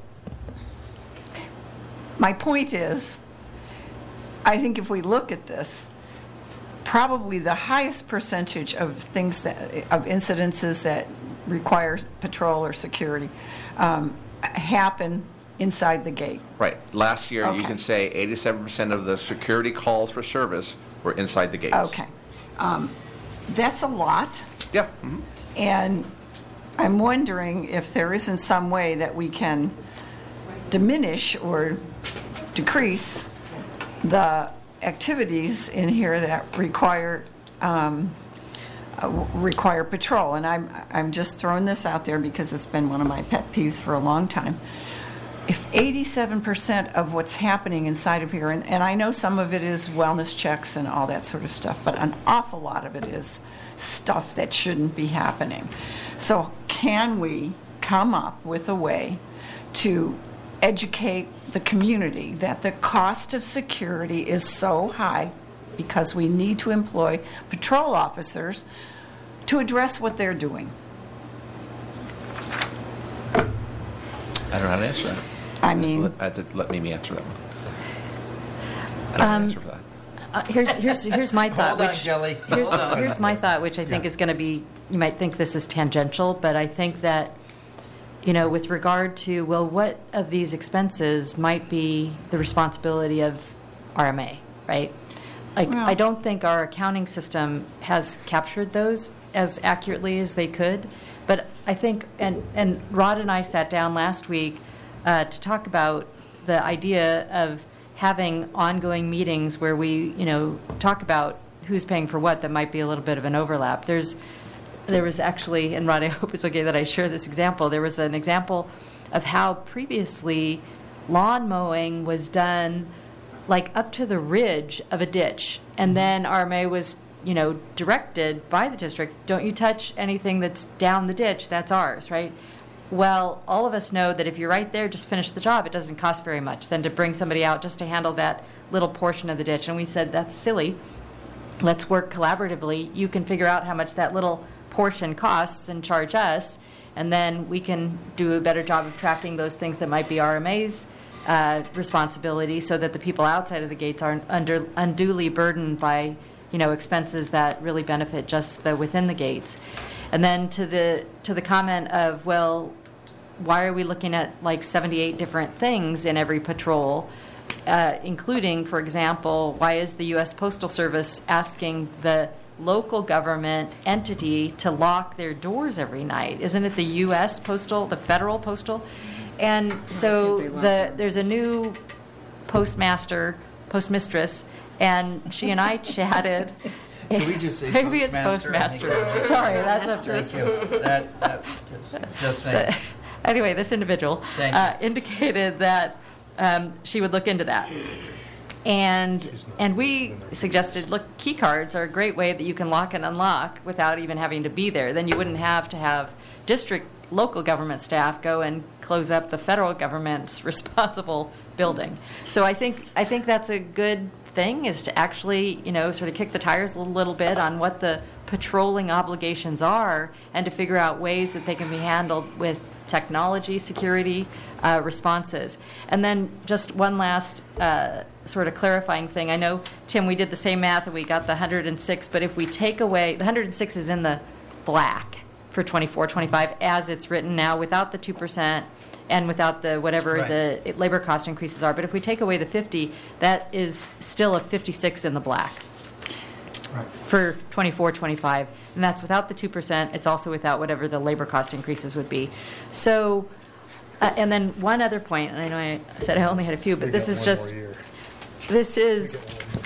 My point is, I think if we look at this, probably the highest percentage of things that, of incidences that require patrol or security um, happen inside the gate. right, last year, you Okay. can say eighty-seven percent of the security calls for service were inside the gates. Okay. Um, That's a lot, Yeah. mhm. and I'm wondering if there isn't some way that we can diminish or decrease the activities in here that require um, uh, require patrol. And I'm I'm just throwing this out there because it's been one of my pet peeves for a long time. If eighty-seven percent of what's happening inside of here, and, and I know some of it is wellness checks and all that sort of stuff, but an awful lot of it is stuff that shouldn't be happening. So can we come up with a way to educate the community that the cost of security is so high because we need to employ patrol officers to address what they're doing? I don't know how to answer that. I mean, Let, I have to let Mimi answer that one. I don't have an answer for that. Uh, Here's, here's, here's my thought. Hold on, which- Kelly. Here's, Hold on. here's my thought, which I think is going to be, you might think this is tangential, but I think that, you know, with regard to, well, what of these expenses might be the responsibility of R M A? right? Like, Well- I don't think our accounting system has captured those as accurately as they could. But I think, and, and Rod and I sat down last week uh, to talk about the idea of having ongoing meetings where we, you know, talk about who's paying for what. That might be a little bit of an overlap. There's, there was actually, and Rod, I hope it's okay that I share this example. There was an example of how previously lawn mowing was done like up to the ridge of a ditch, and then R M A was, you know, directed by the district, don't you touch anything that's down the ditch, that's ours, right? Well, all of us know that if you're right there, just finish the job. It doesn't cost very much than to bring somebody out just to handle that little portion of the ditch. And we said, that's silly. Let's work collaboratively. You can figure out how much that little portion costs and charge us, and then we can do a better job of tracking those things that might be R M A's uh, responsibility, so that the people outside of the gates aren't under, unduly burdened by, you know, expenses that really benefit just the within the gates. And then to the to the comment of, well, why are we looking at like seventy-eight different things in every patrol, uh, including, for example, why is the U S Postal Service asking the local government entity to lock their doors every night? Isn't it the U S Postal, the federal postal? And so the there's a new postmaster, postmistress, and she and I chatted. Can we just say Maybe it's postmaster? postmaster. Sorry, that's a Thank you. That, that, just, just saying. anyway, this individual Thank you. uh, indicated that um, she would look into that. And and we suggested, look, key cards are a great way that you can lock and unlock without even having to be there. Then you wouldn't have to have district, local government staff go and close up the federal government's responsible building. So I think I think that's a good thing, is to actually, you know, sort of kick the tires a little bit on what the patrolling obligations are, and to figure out ways that they can be handled with technology, security uh, responses. And then just one last uh, sort of clarifying thing. I know, Tim, we did the same math and we got the one hundred six, but if we take away, the one hundred six is in the black for twenty-four twenty-five as it's written now, without the two percent and without the whatever Right. the labor cost increases are. But if we take away the fifty, that is still a fifty-six in the black Right. for twenty-four twenty-five, and that's without the two percent. It's also without whatever the labor cost increases would be. So, uh, and then one other point, and I know I said I only had a few, but this is just, this is,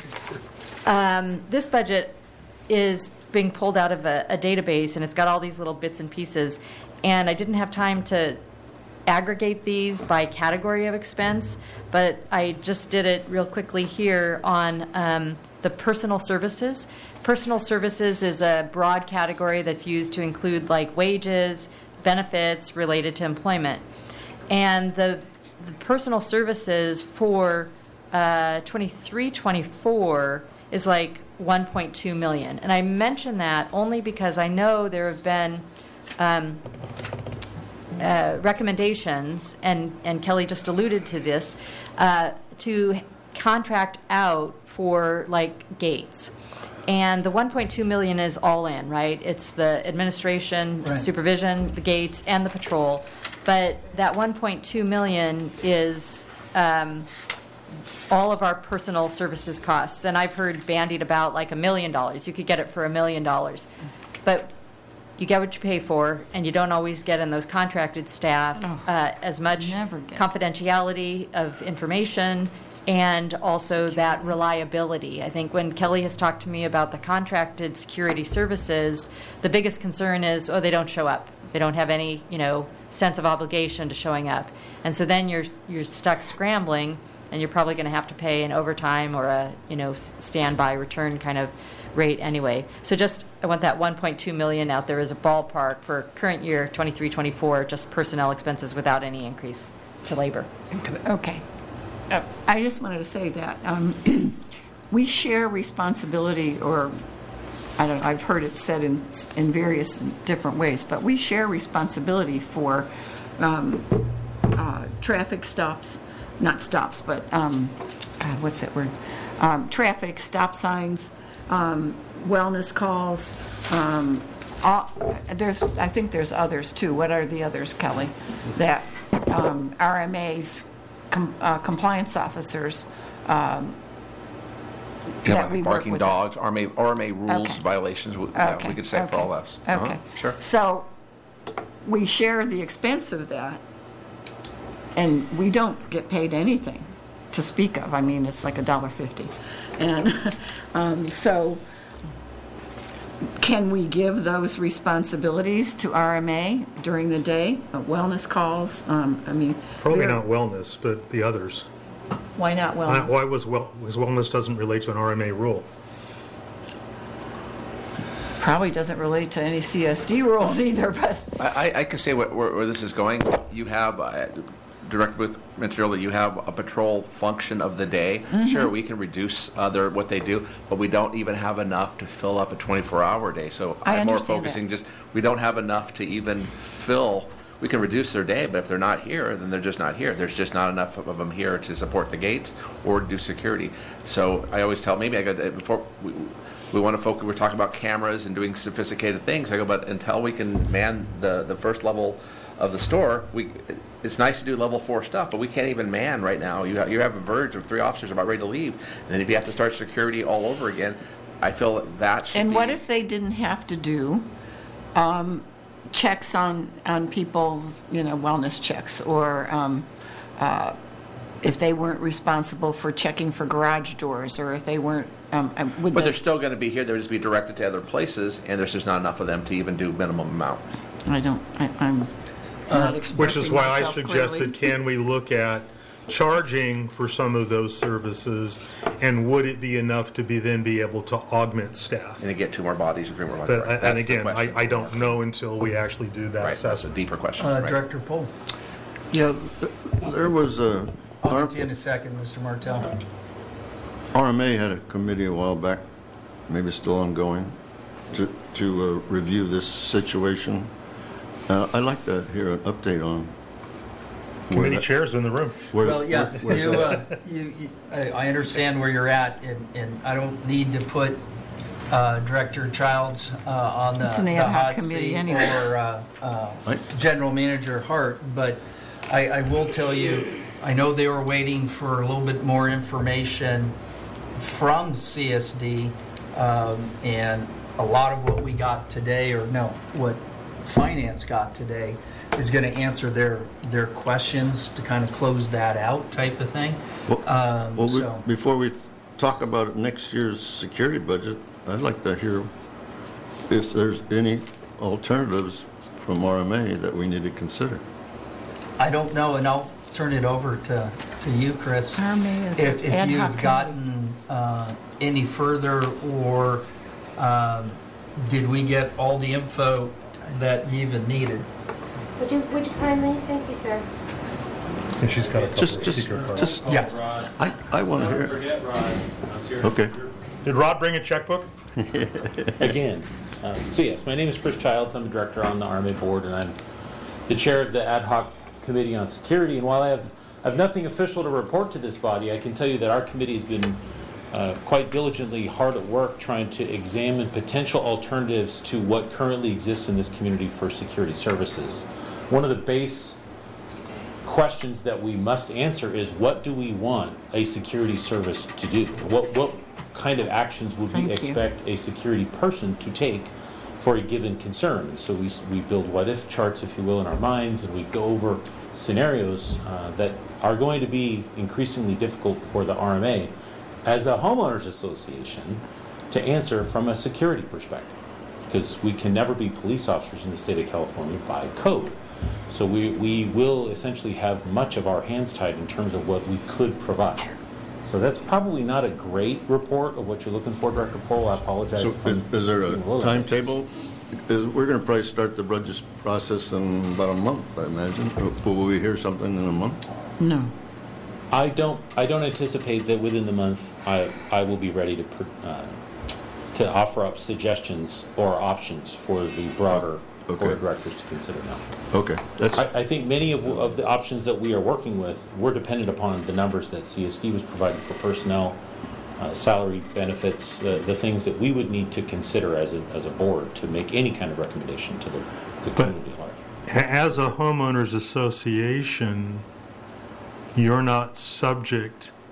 um, this budget is being pulled out of a, a database, and it's got all these little bits and pieces, and I didn't have time to aggregate these by category of expense, but I just did it real quickly here on um, the personal services. Personal services is a broad category that's used to include like wages, benefits related to employment. And the, the personal services for uh, twenty-three twenty-four is like one point two million. And I mention that only because I know there have been um, uh, recommendations, and, and Kelly just alluded to this, uh, to contract out for like gates. And the one point two million is all in, right? It's the administration, Right. supervision, the gates, and the patrol. But that one point two million is um, all of our personal services costs. And I've heard bandied about like a million dollars. You could get it for a million dollars. But you get what you pay for, and you don't always get in those contracted staff uh, as much never get. confidentiality of information, and also that reliability. I think when Kelly has talked to me about the contracted security services, the biggest concern is, oh, they don't show up. They don't have any, you know, sense of obligation to showing up. And so then you're you're stuck scrambling, and you're probably going to have to pay an overtime or a, you know, standby return kind of rate anyway. So just, I want that one point two million out there as a ballpark for current year twenty-three twenty-four, just personnel expenses without any increase to labor. Okay. Uh, I just wanted to say that um, we share responsibility, or I don't know, I've heard it said in in various different ways, but we share responsibility for um, uh, traffic stops, not stops, but um, God, what's that word? Um, traffic, stop signs, um, wellness calls. Um, all, there's, I think there's others too. What are the others, Kelly? That um, R M As. Com, uh, compliance officers um, Yeah, that we like work barking with? dogs, R M A, R M A rules Okay. violations, we- yeah, Okay, we could say for okay, all this. Uh-huh, Okay. Sure. So we share the expense of that, and we don't get paid anything to speak of. I mean, it's like a dollar fifty. And um, so can we give those responsibilities to R M A during the day? Uh, Wellness calls? Um, I mean. Probably we're- not wellness, but the others. Why not Why wellness? why was well, because wellness doesn't relate to an R M A rule. Probably doesn't relate to any C S D rules either, but. I, I, I can say what, where, where this is going. You have, uh, Director Booth mentioned earlier, you have a patrol function of the day. Sure, we can reduce uh, their, what they do, but we don't even have enough to fill up a twenty-four hour day. So I I'm more understand that. focusing just, we don't have enough to even fill. We can reduce their day, but if they're not here, then they're just not here. There's just not enough of them here to support the gates or do security. So I always tell, maybe I go, before, we, we want to focus, we're talking about cameras and doing sophisticated things. I go, but until we can man the, the first level of the store, we, it's nice to do level four stuff, but we can't even man right now. You have, you have a verge of three officers about ready to leave. And then if you have to start security all over again, I feel that that should And be. what if they didn't have to do um, checks on, on people's, you know, wellness checks, or um, uh, if they weren't responsible for checking for garage doors, or if they weren't, um, uh, would But they? they're still going to be here. They'll just be directed to other places, and there's just not enough of them to even do minimum amount. I don't, I, I'm Uh, not Which expressing is why I myself suggested, clearly. can we look at charging for some of those services, and would it be enough to be, then be able to augment staff? And to get two more bodies or three more bodies. But, Right. and That's the again, I, question. I don't know until we actually do that Right, that's a assessment. deeper question. Uh, right. Director Pohl. Yeah, th- there was a, I'll get to you in a second, Mister Martell. R M A had a committee a while back, maybe still ongoing, to, to uh, review this situation. Uh, I'd like to hear an update on where Committee that- chairs in the room. where- Well, yeah, where- where's you, that? uh, you, you- I I understand where you're at, and, and I don't need to put uh, Director Childs uh, on the It's an the ad hoc hot committee seat, anyway. or uh, uh, Right. General Manager Hart, but I, I will tell you, I know they were waiting for a little bit more information from C S D, um, and a lot of what we got today, or no, what Finance got today, is going to answer their, their questions to kind of close that out type of thing. Well, Um, well, we- so, before we talk about next year's security budget, I'd like to hear if there's any alternatives from R M A that we need to consider. I don't know, and I'll turn it over to, to you, Chris. R M A is If, an if ad hoc you've committee. gotten uh, any further, or um, did we get all the info that you even needed? Would you, would you kindly, thank you, sir. And she's got a couple Just, of just, speaker cards. just, Yeah. I, I want to hear. Forget Rod. I was here. Okay. Did Rod bring a checkbook? Again. Um, So yes, my name is Chris Childs. I'm a director on the R M A board, and I'm the chair of the ad hoc committee on security. And while I have, I have nothing official to report to this body, I can tell you that our committee has been uh, quite diligently hard at work trying to examine potential alternatives to what currently exists in this community for security services. One of the base questions that we must answer is, what do we want a security service to do? What, what kind of actions would Thank we you. expect a security person to take for a given concern? And so we, we build what-if charts, if you will, in our minds, and we go over scenarios uh, that are going to be increasingly difficult for the R M A as a homeowners association to answer from a security perspective, because we can never be police officers in the state of California by code. So we, we will essentially have much of our hands tied in terms of what we could provide. So that's probably not a great report of what you're looking for, Director Pohl. I apologize. So if is, I'm is there being a little- timetable? Is, we're going to probably start the budget process in about a month, I imagine. Will we hear something in a month? No. I don't. I don't anticipate that within the month I I will be ready to pr- uh, to offer up suggestions or options for the broader Okay. board of directors to consider now. Okay, that's, I, I think many of, of the options that we are working with were dependent upon the numbers that C S D was providing for personnel, uh, salary, benefits, uh, the things that we would need to consider as a, as a board to make any kind of recommendation to the, the But- community at large. As a homeowners association, you're not subject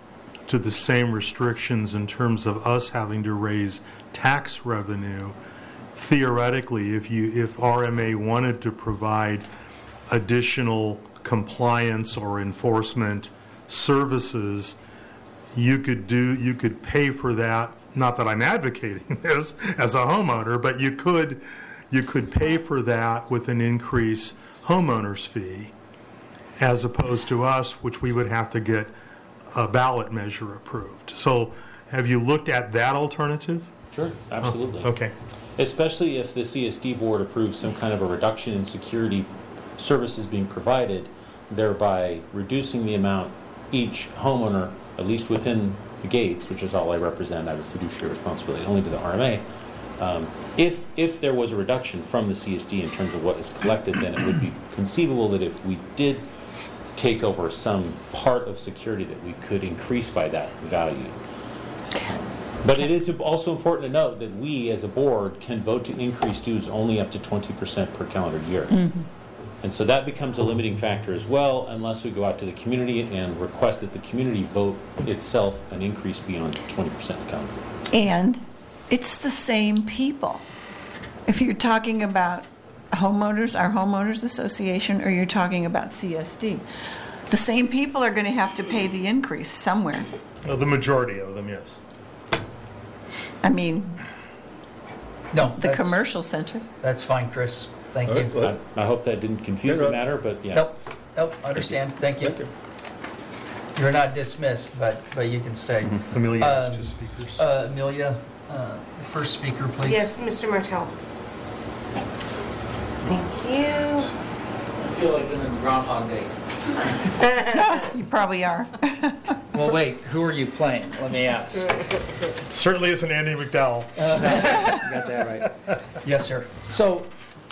to the same restrictions in terms of us having to raise tax revenue. Theoretically, if you if R M A wanted to provide additional compliance or enforcement services, you could do you could pay for that. Not that I'm advocating this as a homeowner, but you could you could pay for that with an increased homeowner's fee, as opposed to us, which we would have to get a ballot measure approved. So have you looked at that alternative? Sure, absolutely. Oh, okay. Especially if the C S D board approves some kind of a reduction in security services being provided, thereby reducing the amount each homeowner, at least within the gates, which is all I represent, I have a fiduciary responsibility only to the R M A. Um, if, if there was a reduction from the C S D in terms of what is collected, then it would be conceivable that if we did take over some part of security that we could increase by that value. But it is also important to note that we, as a board, can vote to increase dues only up to twenty percent per calendar year. Mm-hmm. And so that becomes a limiting factor as well, unless we go out to the community and request that the community vote itself an increase beyond twenty percent per calendar year. And it's the same people. If you're talking about homeowners, our homeowners association, or you're talking about C S D, the same people are going to have to pay the increase somewhere. Well, the majority of them, yes. I mean, No, the that's- commercial center. That's fine, Chris. Thank All right, you. well, I I hope that didn't confuse Yeah, the no. matter, but yeah. Nope, nope, understand. Thank you. Thank you. You're not dismissed, but, but you can stay. Amelia has Um, two speakers. Uh, Amelia, uh, the first speaker, please. Yes, Mister Martell. Thank you. I feel like I'm in Groundhog Day. You probably are. Well, wait, who are you playing? Let me ask. Certainly isn't Andy McDowell. You got that right. Yes, sir. So,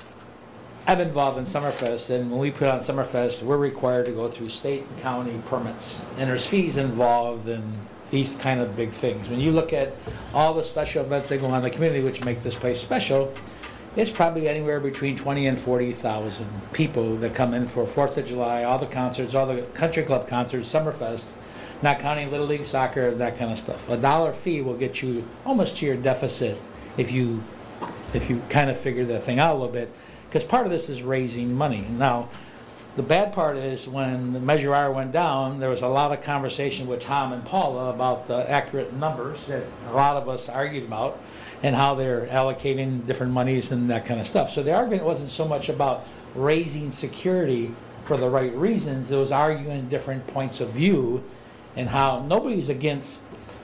I'm involved in Summerfest, and when we put on Summerfest, we're required to go through state and county permits. And there's fees involved in these kind of big things. When you look at all the special events that go on in the community, which make this place special, it's probably anywhere between twenty and forty thousand people that come in for Fourth of July, all the concerts, all the country club concerts, Summerfest, not counting Little League Soccer, that kind of stuff. A dollar fee will get you almost to your deficit if you if you kind of figure that thing out a little bit, because part of this is raising money. Now, the bad part is when the Measure R went down, there was a lot of conversation with Tom and Paula about the accurate numbers that a lot of us argued about and how they're allocating different monies and that kind of stuff. So the argument wasn't so much about raising security for the right reasons. It was arguing different points of view and how nobody's against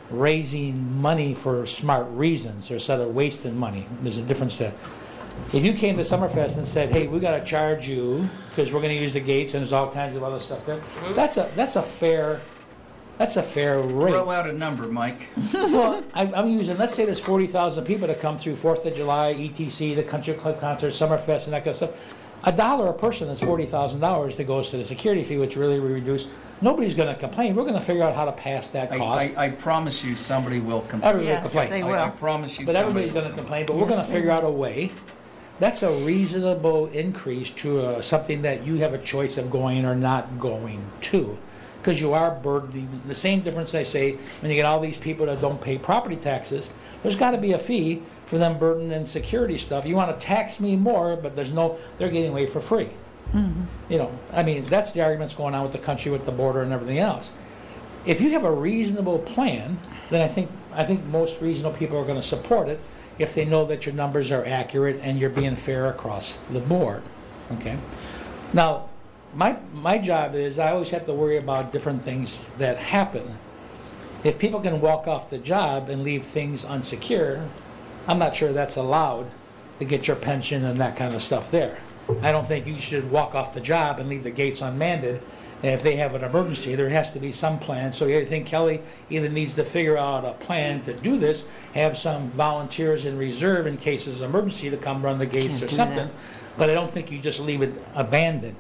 raising money for smart reasons or instead of wasting money. There's a difference to if you came to Summerfest and said, "Hey, we got to charge you because we're going to use the gates and there's all kinds of other stuff there," that's a that's a fair that's a fair rate. Throw out a number, Mike. Well, I, I'm using. Let's say there's forty thousand people that come through Fourth of July, E T C, the country club concert, Summerfest, and that kind of stuff. A dollar a person is forty thousand dollars that goes to the security fee, which really we reduce. Nobody's going to complain. We're going to figure out how to pass that I, cost. I, I promise you, somebody will complain. Everybody Yes, will complain. they I- will. I promise you, But somebody everybody's will. going to complain, but we're Yes, going to they figure will. out a way. That's a reasonable increase to uh, something that you have a choice of going or not going to. Because you are burdening, the same difference they say when you get all these people that don't pay property taxes, there's got to be a fee for them burdening security stuff. You want to tax me more, but there's no, they're getting away for free. Mm-hmm. You know, I mean, that's the arguments going on with the country, with the border and everything else. If you have a reasonable plan, then I think I think most reasonable people are going to support it if they know that your numbers are accurate and you're being fair across the board. Okay. Now, my my job is I always have to worry about different things that happen. If people can walk off the job and leave things unsecure, I'm not sure that's allowed to get your pension and that kind of stuff there. I don't think you should walk off the job and leave the gates unmanned. And if they have an emergency, there has to be some plan. So I think Kelly either needs to figure out a plan to do this, have some volunteers in reserve in cases of emergency to come run the gates Can't or do something. that. But I don't think you just leave it abandoned.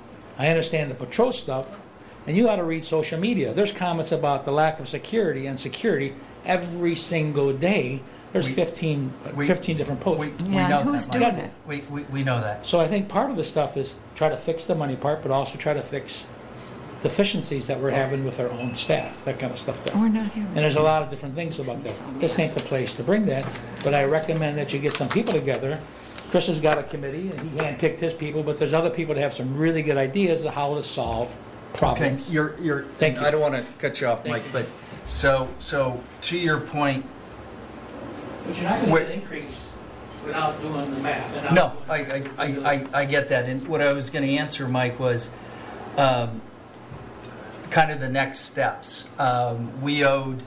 I understand the patrol stuff, and you ought to read social media. There's comments about the lack of security and security every single day. There's We- fifteen, we- fifteen different posts. We, we Yeah, know who's that, Mike. doing it? We, we, we know that. So I think part of the stuff is try to fix the money part, but also try to fix deficiencies that we're having with our own staff, that kind of stuff there. We're not having. And there's a lot of different things about that. This ain't the place to bring that, but I recommend that you get some people together. Chris has got a committee, and he handpicked his people, but there's other people that have some really good ideas of how to solve Okay, problems. you're, you're, Thank you. I don't want to cut you off, Thank Mike, you. but, so, so, to your point, But you're not going Wait. to get an increase without doing the math. and no, out I, doing- I, I, I I get that, and what I was going to answer, Mike, was, um, kind of the next steps. Um, we owed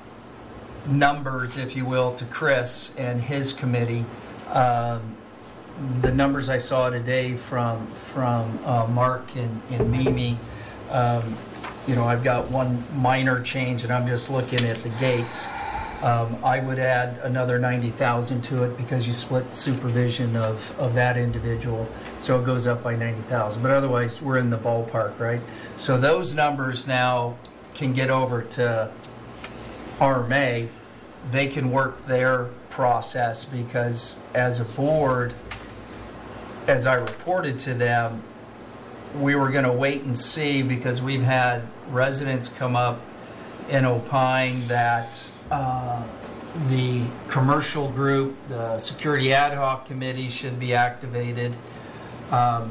numbers, if you will, to Chris and his committee. Um, the numbers I saw today from from uh, Mark and, and Mimi, um, you know, I've got one minor change, and I'm just looking at the gates. Um, I would add another ninety thousand to it because you split supervision of, of that individual, so it goes up by ninety thousand. But otherwise, we're in the ballpark, right? So those numbers now can get over to R M A. They can work their process because as a board, as I reported to them, we were going to wait and see because we've had residents come up and opine that uh, the commercial group, the security ad hoc committee should be activated. Um,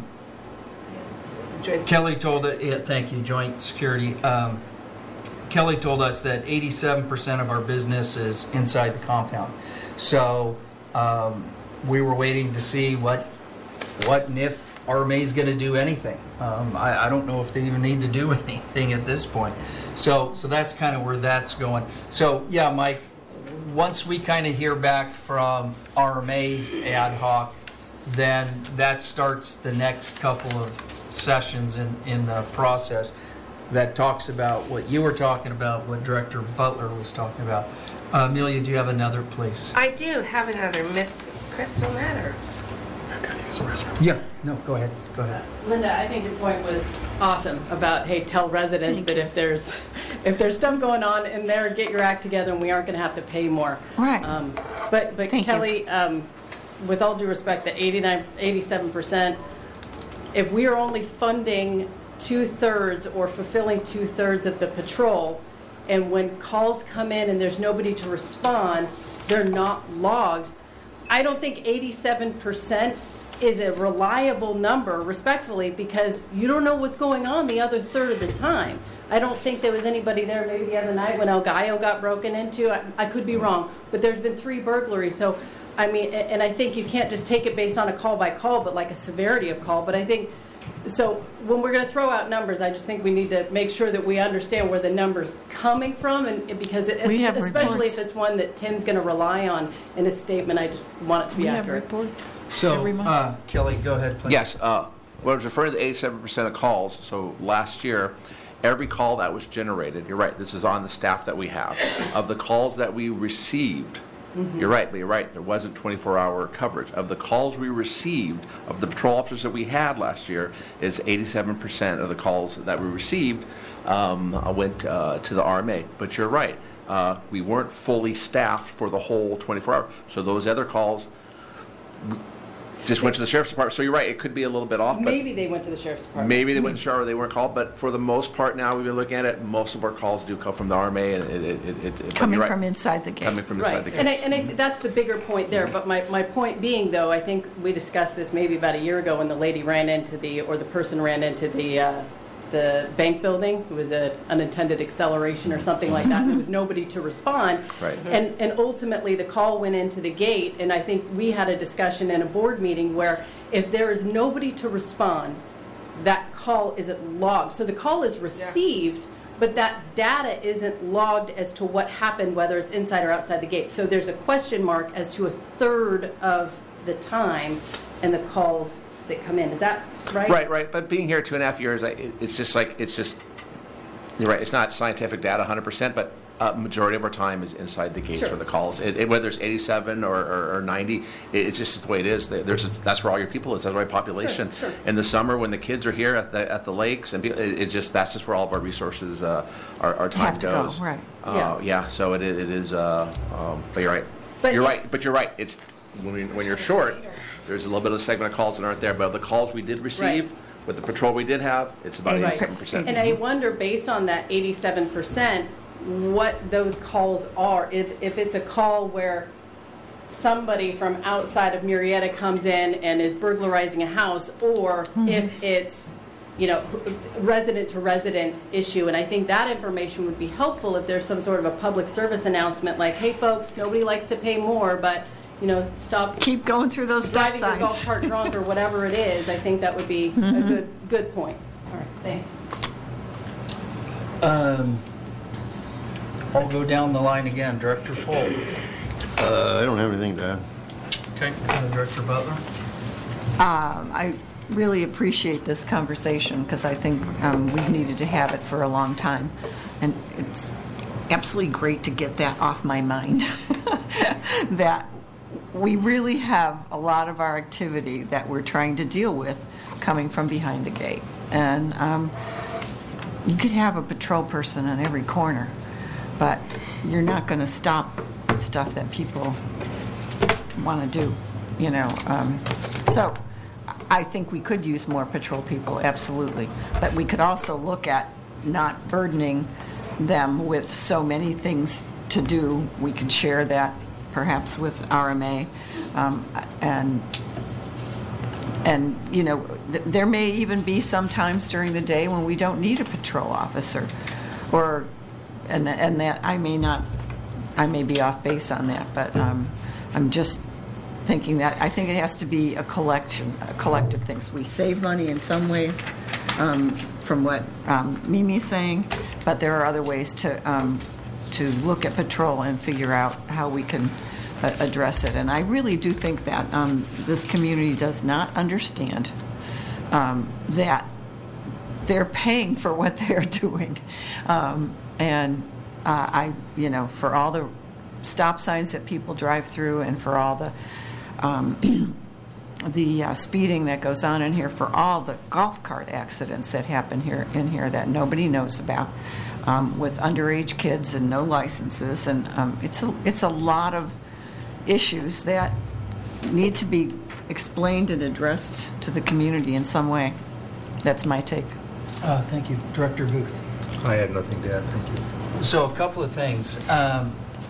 Joint- Kelly told it, yeah, thank you, Joint Security. Um, Kelly told us that eighty-seven percent of our business is inside the compound. So um, we were waiting to see what, what and if R M A is going to do anything. Um, I, I don't know if they even need to do anything at this point. So, so that's kind of where that's going. So, yeah, Mike, once we kind of hear back from R M A's ad hoc, then that starts the next couple of sessions in, in the process that talks about what you were talking about, what Director Butler was talking about. Uh, Amelia, do you have another, please? I do have another, Miss Crystal Matter. Yeah, no, go ahead, go ahead. Linda, I think your point was awesome about, hey, tell residents Thank that you. if there's, if there's stuff going on in there, get your act together and we aren't going to have to pay more. Right. Um, But, but Thank you. Kelly, um, with all due respect, the eighty-nine, eighty-seven percent, if we are only funding two-thirds or fulfilling two-thirds of the patrol, and when calls come in and there's nobody to respond, they're not logged, I don't think eighty-seven percent is a reliable number, respectfully, because you don't know what's going on the other third of the time. I don't think there was anybody there maybe the other night when El Gallo got broken into. I, I could be wrong, but there's been three burglaries. So, I mean, a- and I think you can't just take it based on a call by call, but like a severity of call. But I think, so when we're going to throw out numbers, I just think we need to make sure that we understand where the number's coming from, and and because it, We have especially reports. if it's one that Tim's going to rely on in his statement, I just want it to be We have accurate. reports So, every month. uh, Kelly, go ahead, please. Yes, uh, when I was referring to the eighty-seven percent of calls, so last year, every call that was generated, you're right, this is on the staff that we have, of the calls that we received, you're right, but you're right, there wasn't twenty-four hour coverage. Of the calls we received, of the patrol officers that we had last year, is eighty-seven percent of the calls that we received um, went uh, to the R M A. But you're right, uh, we weren't fully staffed for the whole twenty-four hour. So those other calls just went to the sheriff's department. So you're right, it could be a little bit off. But Maybe they went to the sheriff's department. maybe they went to sheriff or they weren't called, but for the most part now, we've been looking at it, most of our calls do come from the R M A, and it, it, it- it. but Coming you're right, from inside the gate. Coming from inside Right, the and I, gates. and I, that's the bigger point there, but my, my point being, though, I think we discussed this maybe about a year ago when the lady ran into the, or the person ran into the, uh, the bank building. It was an unintended acceleration or something like that, and there was nobody to respond. Right. And, and ultimately, the call went into the gate, and I think we had a discussion in a board meeting where if there is nobody to respond, that call isn't logged. So the call is received, but that data isn't logged as to what happened, whether it's inside or outside the gate. So there's a question mark as to a third of the time and the calls that come in. Is that right? Right, right, but being here two and a half years, I- it- it's just like, it's just, you're right, it's not scientific data one hundred percent, but a majority of our time is inside the gates Sure. for the calls. It, it, whether it's eighty-seven or, or, or ninety, it, it's just the way it is. There- There's a, that's where all your people is, that's where our population. Sure, sure. In the summer, when the kids are here at the at the lakes, and people, it, it just that's just where all of our resources, uh, our, our time Have to go, goes. right. Uh, yeah. So it, i- it is. Uh, um, but you're right. But you're it- right. But you're right. It's when we, when you're short, there's a little bit of a segment of calls that aren't there. But of the calls we did receive, with the patrol we did have, it's about Right. eighty-seven percent. And I wonder, based on that eighty-seven percent, what those calls are. If, if it's a call where somebody from outside of Murrieta comes in and is burglarizing a house, or if it's, you know, resident to resident issue. And I think that information would be helpful if there's some sort of a public service announcement like, hey folks, nobody likes to pay more, but, you know, stop Keep going through those stop driving your golf signs. cart drunk or whatever it is. I think that would be a good, good point. All right, thanks. Um, I'll go down the line again. Director Fuld. Uh, I don't have anything to add. Okay. Uh, Director Butler. Um, I really appreciate this conversation because I think um, we've needed to have it for a long time. And it's absolutely great to get that off my mind. That we really have a lot of our activity that we're trying to deal with coming from behind the gate. And um, you could have a patrol person on every corner, but you're not going to stop the stuff that people want to do, you know. Um, so I think we could use more patrol people, absolutely. But we could also look at not burdening them with so many things to do. We could share that perhaps with R M A. Um, and, and, you know, th- there may even be some times during the day when we don't need a patrol officer. Or, and, and that I may not, I may be off base on that, but um, I'm just thinking that I think it has to be a collection, a collective things. We save money in some ways, um, from what um, Mimi's saying, but there are other ways to um, to look at patrol and figure out how we can uh, address it. And I really do think that um, this community does not understand um, that they're paying for what they're doing, um, and uh, I, you know, for all the stop signs that people drive through, and for all the um, the uh, speeding that goes on in here, for all the golf cart accidents that happen here in here that nobody knows about, um, with underage kids and no licenses, and um, it's a, it's a lot of issues that need to be explained and addressed to the community in some way. That's my take. Uh, thank you. Director Booth. I had nothing to add, thank you. So a couple of things. Um,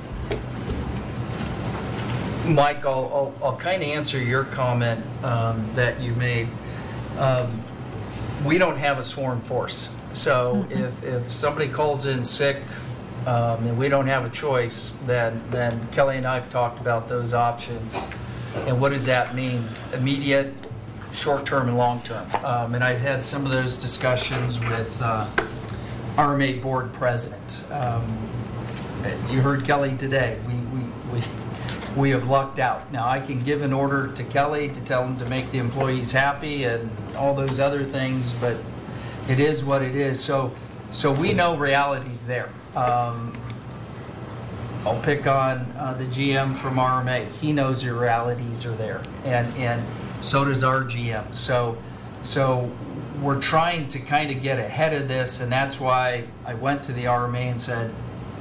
Mike, I'll, I'll, I'll kind of answer your comment um, that you made. Um, we don't have a sworn force. So if, if somebody calls in sick um, and we don't have a choice, then, then Kelly and I have talked about those options. And what does that mean? Immediate, short-term, and long-term. Um, and I've had some of those discussions with uh, R M A board president. Um, you heard Kelly today. We, we, we, we have lucked out. Now, I can give an order to Kelly to tell him to make the employees happy and all those other things, but it is what it is. So, so we know reality's there. Um, I'll pick on uh, the G M from R M A. He knows the realities are there, and and so does our G M. So, so we're trying to kind of get ahead of this, and that's why I went to the R M A and said,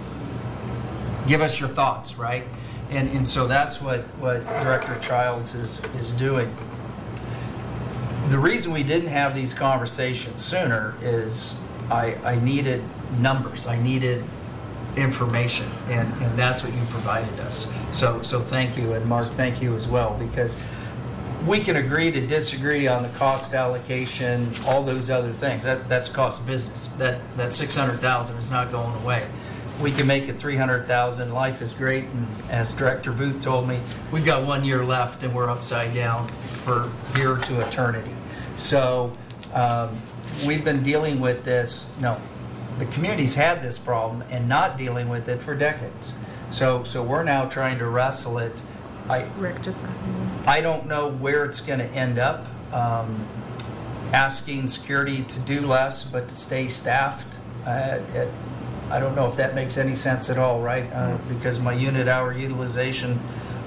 give us your thoughts, right? And and so that's what, what Director Childs is, is doing. The reason we didn't have these conversations sooner is I, I needed numbers. I needed information, and, and that's what you provided us. So so thank you, and Mark, thank you as well, because we can agree to disagree on the cost allocation, all those other things. That that's cost of business. That that six hundred thousand is not going away. We can make it three hundred thousand. Life is great, and as Director Booth told me, we've got one year left, and we're upside down for here to eternity. So um, we've been dealing with this. No, the community's had this problem and not dealing with it for decades. So so we're now trying to wrestle it. I I don't know where it's going to end up. Um, asking security to do less but to stay staffed. Uh, it, I don't know if that makes any sense at all, right? Uh, because my unit hour utilization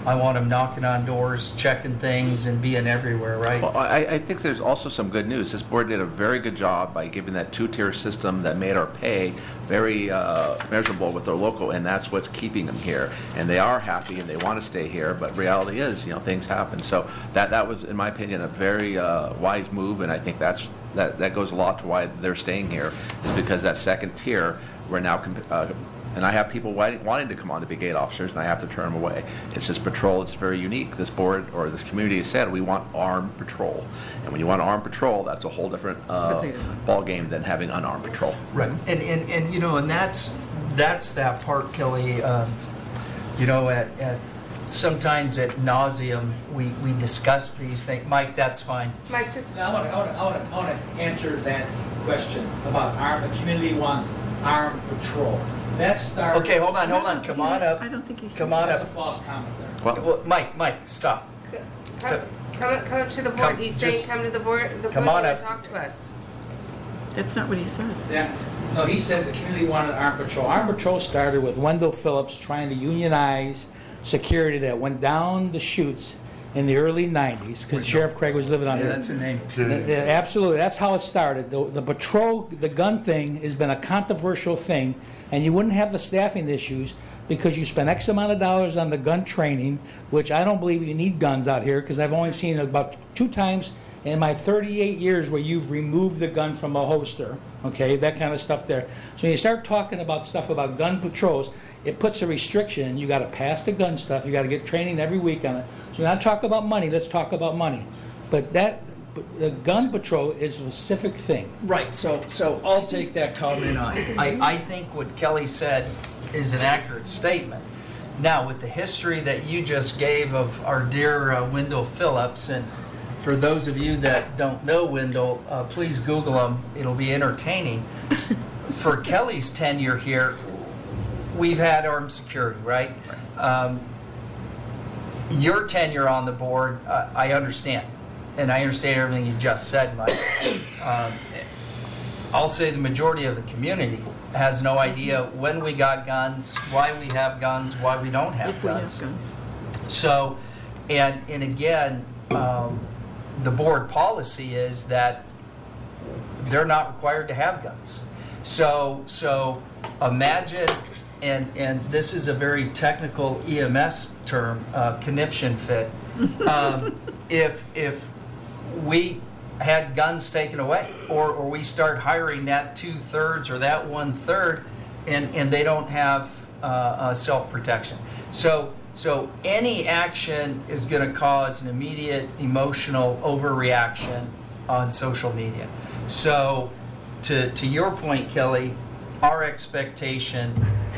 I want them knocking on doors, checking things, and being everywhere, right? Well, I, I think there's also some good news. This board did a very good job by giving that two-tier system that made our pay very uh, measurable with their local, and that's what's keeping them here. And they are happy and they want to stay here, but reality is, you know, things happen. So that that was, in my opinion, a very uh, wise move, and I think that's that that goes a lot to why they're staying here, is because that second tier, we're now. Comp- uh, And I have people wanting, wanting to come on to be gate officers, and I have to turn them away. It's just patrol. It's very unique. This board or this community has said we want armed patrol, and when you want armed patrol, that's a whole different uh, ball game than having unarmed patrol. Right. And, and, and you know, and that's that's that part, Kelly. Um, you know, at, at sometimes at nauseum, we, we discuss these things. Mike, that's fine. Mike, just, Now, I want to, I want to, I want to, I want to answer that question about armed, the community wants armed patrol. That started. Okay, hold on, hold on. Come on up. I don't think he said Come on That's a up. false comment there. Well, Well, Mike, Mike, stop. come, come up- come up to the board. Come, He's just- saying, come to the board, the Come board on and up. talk to us. That's not what he said. Yeah, no, he said the community wanted armed patrol. Armed patrol started with Wendell Phillips trying to unionize security that went down the chutes in the early nineties, because Sheriff Craig was living on Yeah, there. that's a name. Yeah, absolutely, that's how it started. The, the patrol, the gun thing has been a controversial thing, and you wouldn't have the staffing issues because you spend X amount of dollars on the gun training, which I don't believe you need guns out here, because I've only seen it about two times in my thirty-eight years where you've removed the gun from a holster, okay, that kind of stuff there. So when you start talking about stuff about gun patrols, it puts a restriction. You got to pass the gun stuff. You got to get training every week on it. So not talk about money. Let's talk about money. But that the gun patrol is a specific thing. Right, so, so I'll take that comment on. I, I think what Kelly said is an accurate statement. Now, with the history that you just gave of our dear uh, Wendell Phillips, and for those of you that don't know Wendell, uh, please Google him. It'll be entertaining. For Kelly's tenure here, we've had armed security, right? Um, your tenure on the board, uh, I understand. And I understand everything you just said, Mike. Um, I'll say the majority of the community has no idea when we got guns, why we have guns, why we don't have If we have guns. guns. So, and, and again, um, the board policy is that they're not required to have guns. So, so imagine, and, and this is a very technical E M S term, uh, conniption fit. Um, if, if we had guns taken away, or, or we start hiring that two-thirds or that one-third, and, and they don't have uh, uh, self-protection. So, so any action is going to cause an immediate emotional overreaction on social media. So to, to your point, Kelly, our expectation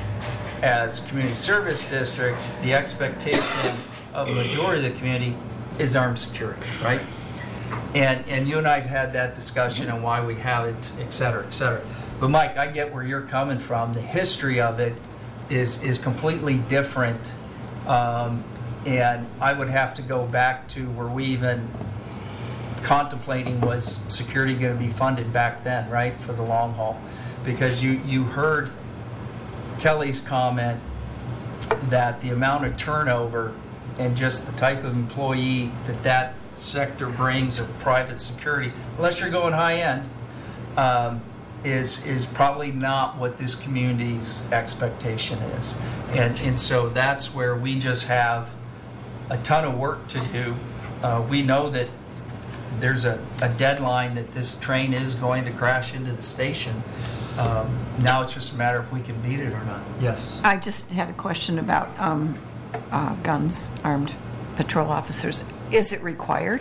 as a community service district, the expectation of a majority of the community is armed security, right? And and you and I have had that discussion on why we have it, et cetera, et cetera. But Mike, I get where you're coming from. The history of it is is completely different. Um, and I would have to go back to where we even contemplating was security going to be funded back then, right, for the long haul. Because you, you heard Kelly's comment that the amount of turnover and just the type of employee that that sector brings of private security, unless you're going high end, um, is is probably not what this community's expectation is. And and so that's where we just have a ton of work to do. Uh, we know that there's a, a deadline that this train is going to crash into the station. Um, now it's just a matter if we can beat it or not. Yes. I just had a question about um, uh, guns, armed patrol officers. Is it required?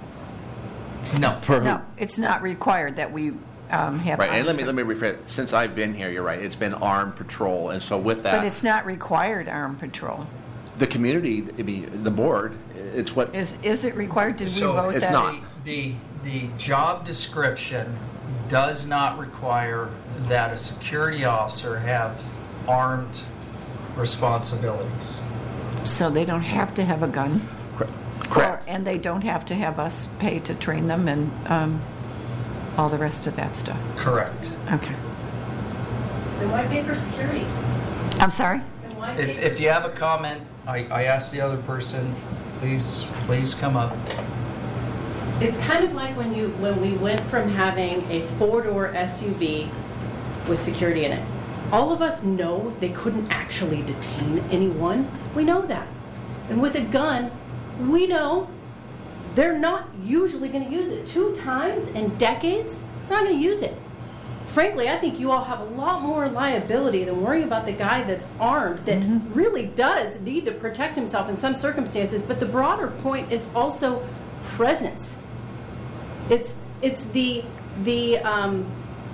No. No, it's not required that we um, have. Right, and armed let me pa- let me rephrase. Since I've been here, you're right. It's been armed patrol, and so with that, But it's not required armed patrol. the community, I mean, the board, it's what Is is it required? Did we So vote it's that? not. The, the the job description does not require that a security officer have armed responsibilities. So they don't have to have a gun? correct. Or- And they don't have to have us pay to train them and um, all the rest of that stuff? Correct. Okay. Then why pay for security? I'm sorry? Then why my If, if you have a comment, I, I ask the other person, please, please come up. It's kind of like when you, when we went from having a four-door S U V with security in it. All of us know they couldn't actually detain anyone. We know that. And with a gun, we know they're not usually going to use it. Two times in decades, they're not going to use it. Frankly, I think you all have a lot more liability than worrying about the guy that's armed that mm-hmm. really does need to protect himself in some circumstances. But the broader point is also presence. It's it's the the um,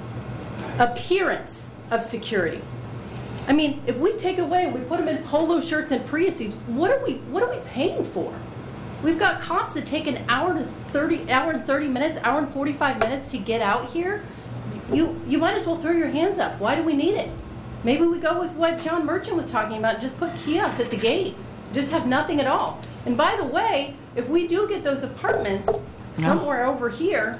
appearance of security. I mean, if we take away and we put them in polo shirts and Priuses, what are we what are we paying for? We've got cops that take an hour to thirty hour and thirty minutes, hour and forty-five minutes to get out here. You you might as well throw your hands up. Why do we need it? Maybe we go with what John Merchant was talking about, just put kiosks at the gate. Just have nothing at all. And by the way, if we do get those apartments somewhere over here,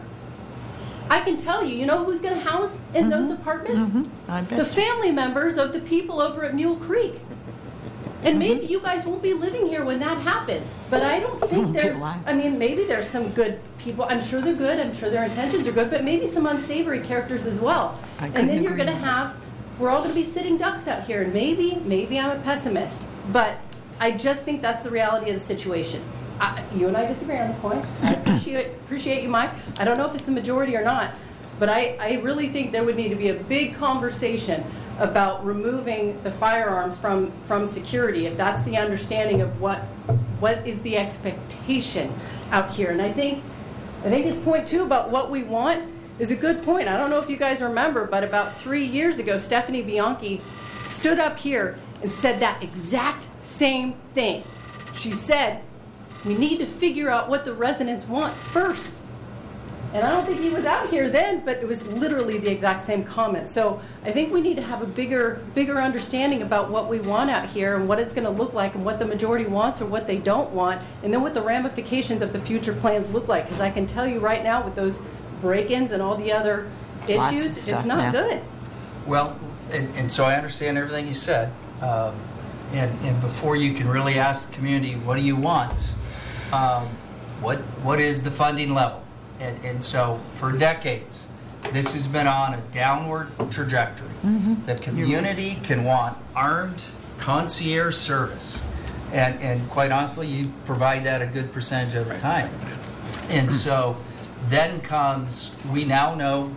I can tell you, you know who's going to house in mm-hmm. those apartments? Mm-hmm. I bet the you. family members of the people over at Mule Creek. And maybe you guys won't be living here when that happens. But I don't think there's, I mean, maybe there's some good people. I'm sure they're good. I'm sure their intentions are good. But maybe some unsavory characters as well. And then you're going to have, we're all going to be sitting ducks out here. And maybe, maybe I'm a pessimist. But I just think that's the reality of the situation. I, you and I disagree on this point. I appreciate, appreciate you, Mike. I don't know if it's the majority or not. But I, I really think there would need to be a big conversation about removing the firearms from, from security, if that's the understanding of what what is the expectation out here. And I think I think his point too about what we want is a good point. I don't know if you guys remember, but about three years ago, Stephanie Bianchi stood up here and said that exact same thing. She said, we need to figure out what the residents want first. And I don't think he was out here then, but it was literally the exact same comment. So I think we need to have a bigger, bigger understanding about what we want out here and what it's going to look like and what the majority wants or what they don't want, and then what the ramifications of the future plans look like. Because I can tell you right now with those break-ins and all the other Lots issues, stuff, it's not yeah. good. Well, and, and so I understand everything you said. Um, and, and before you can really ask the community, what do you want? Um, what what is the funding level? And, and so for decades, this has been on a downward trajectory. Mm-hmm. The community can want armed concierge service. And, and quite honestly, you provide that a good percentage of the time. And so then comes, we now know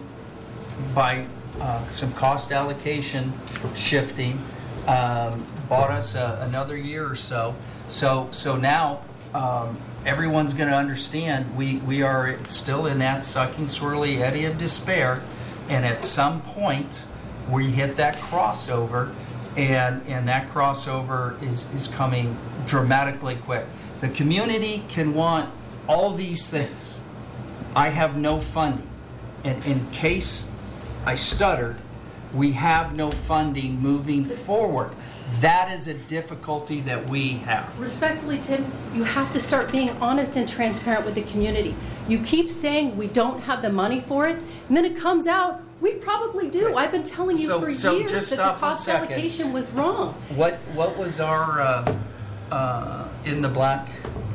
by uh, some cost allocation shifting, um, bought us a, another year or so. So, so now, um, everyone's going to understand we, we are still in that sucking, swirly eddy of despair, and at some point we hit that crossover, and, and that crossover is, is coming dramatically quick. The community can want all these things. I have no funding. And in case I stuttered, we have no funding moving forward. That is a difficulty that we have. Respectfully, Tim, you have to start being honest and transparent with the community. You keep saying we don't have the money for it, and then it comes out, we probably do. Right. I've been telling you so, for so years just that stop the cost one second. allocation was wrong. What what was our uh, uh, in the black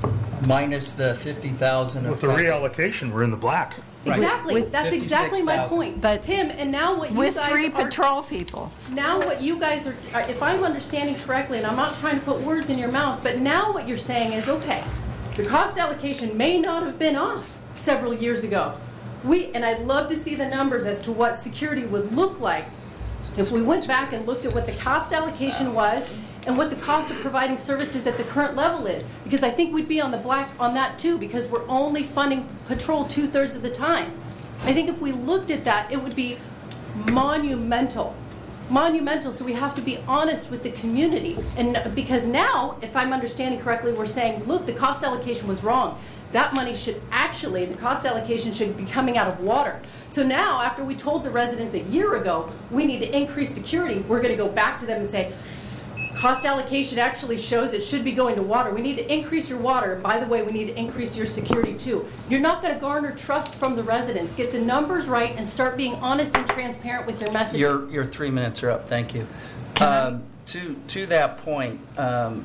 minus the fifty thousand? With the reallocation, we're in the black. Right. Exactly. With That's exactly my point. But Tim, and now what you with guys three are, patrol people. Now what you guys are, are, if I'm understanding correctly, and I'm not trying to put words in your mouth, but now what you're saying is, okay, the cost allocation may not have been off several years ago. We, and I'd love to see the numbers as to what security would look like if we went back and looked at what the cost allocation was and what the cost of providing services at the current level is. Because I think we'd be on the black on that too, because we're only funding patrol two-thirds of the time. I think if we looked at that, it would be monumental. Monumental, so we have to be honest with the community. And because now, if I'm understanding correctly, we're saying, look, the cost allocation was wrong. That money should actually, the cost allocation should be coming out of water. So now, after we told the residents a year ago, we need to increase security, we're going to go back to them and say, cost allocation actually shows it should be going to water. We need to increase your water. And by the way, we need to increase your security too. You're not going to garner trust from the residents. Get the numbers right and start being honest and transparent with your messaging. Your, your three minutes are up. Thank you. Can I- Um, to, to that point, um,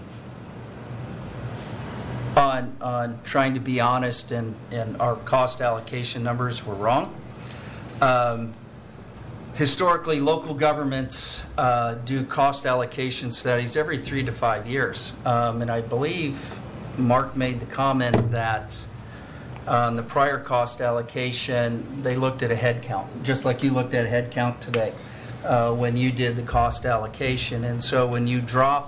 on, on trying to be honest and, and our cost allocation numbers were wrong. Um, historically, local governments uh, do cost allocation studies every three to five years. Um, and I believe Mark made the comment that on the prior cost allocation, they looked at a head count, just like you looked at a head count today uh, when you did the cost allocation. And so when you drop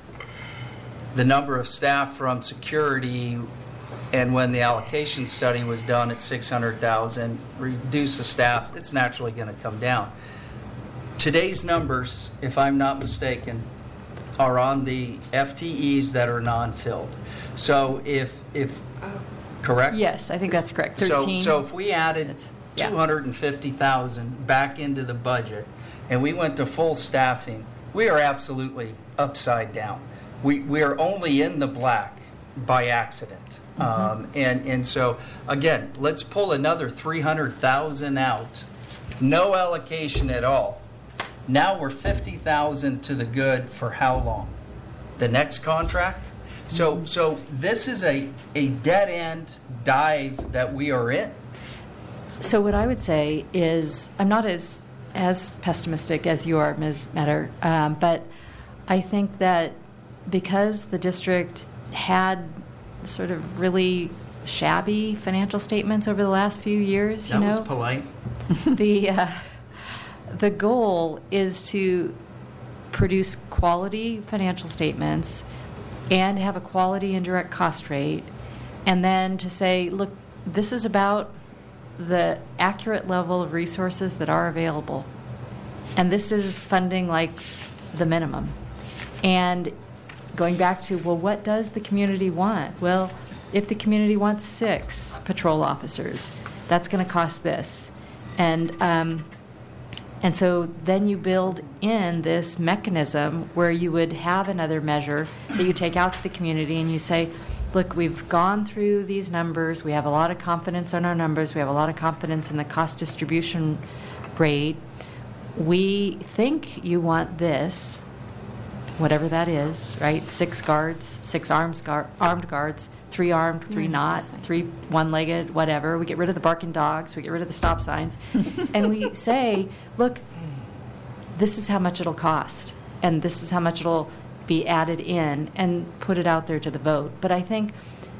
the number of staff from security, and when the allocation study was done at six hundred thousand, reduce the staff, it's naturally going to come down. Today's numbers, if I'm not mistaken, are on the F T Es that are non-filled. So if, if correct? Yes, I think that's correct. So, thirteen. so if we added It's- yeah. two hundred fifty thousand back into the budget and we went to full staffing, we are absolutely upside down. We, we are only in the black by accident. Mm-hmm. Um, and, and so, again, let's pull another three hundred thousand out, no allocation at all. Now we're fifty thousand to the good for how long? The next contract? So, so this is a, a dead end dive that we are in. So what I would say is, I'm not as as pessimistic as you are, Miz Metter, um, but I think that because the district had sort of really shabby financial statements over the last few years, you That know, was polite. the uh, the goal is to produce quality financial statements and have a quality indirect cost rate, and then to say, look, this is about the accurate level of resources that are available, and this is funding like the minimum. And going back to, well, what does the community want? Well, if the community wants six patrol officers, that's going to cost this. And um, and so then you build in this mechanism where you would have another measure that you take out to the community and you say, look, we've gone through these numbers. We have a lot of confidence in our numbers. We have a lot of confidence in the cost distribution rate. We think you want this, whatever that is, right? Six guards, six arms guard, armed guards, three armed, three not, three one-legged, whatever. We get rid of the barking dogs. We get rid of the stop signs. And we say, look, this is how much it'll cost, and this is how much it'll be added in, and put it out there to the vote. But I think,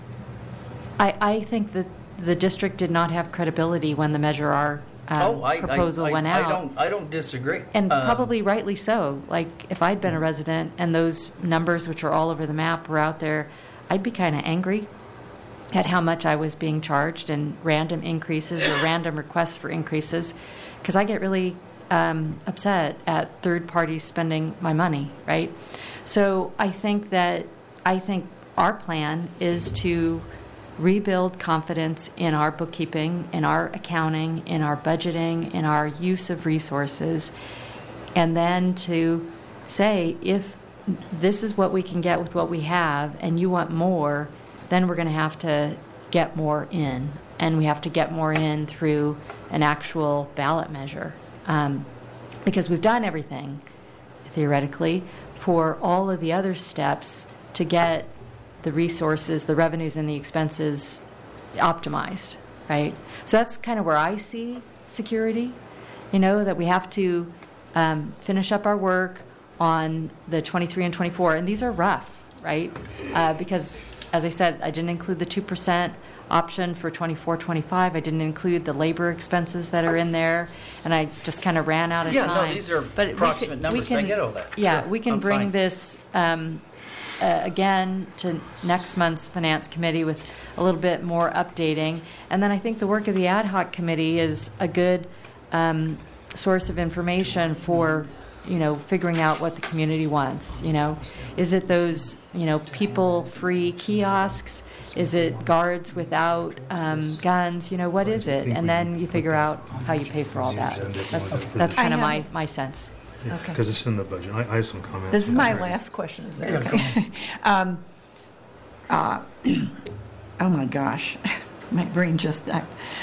I, I think that the district did not have credibility when the Measure R um, oh, I, proposal I, I, went out. I don't, I don't disagree. And Um, probably rightly so. Like, if I'd been a resident and those numbers, which are all over the map, were out there, I'd be kind of angry at how much I was being charged and random increases or random requests for increases, because I get really um, upset at third parties spending my money, right? So I think that, I think our plan is to rebuild confidence in our bookkeeping, in our accounting, in our budgeting, in our use of resources, and then to say, if this is what we can get with what we have and you want more, then we're going to have to get more in, and we have to get more in through an actual ballot measure, um, because we've done everything theoretically for all of the other steps to get the resources, the revenues and the expenses optimized, right? So that's kind of where I see security, you know, that we have to um, finish up our work on the twenty-three and twenty-four, and these are rough, right? Uh, because, as I said, I didn't include the two percent option for twenty-four, twenty-five. I didn't include the labor expenses that are in there, and I just kind of ran out of Yeah, time. no, these are But we approximate could- numbers. we can- I get all that. Yeah, Sure, we can I'm bring fine. this um, uh, again to next month's Finance Committee with a little bit more updating. And then I think the work of the ad hoc committee is a good um, source of information for, you know, figuring out what the community wants. You know, is it those, you know, people-free kiosks? Is it guards without um, guns? You know, what is it? And then you figure out how you pay for all that. That's, that's kind of my, my sense. Okay. Because it's in the budget. I, I have some comments. This is my last question, is that okay? um, uh, oh my gosh, my brain just died.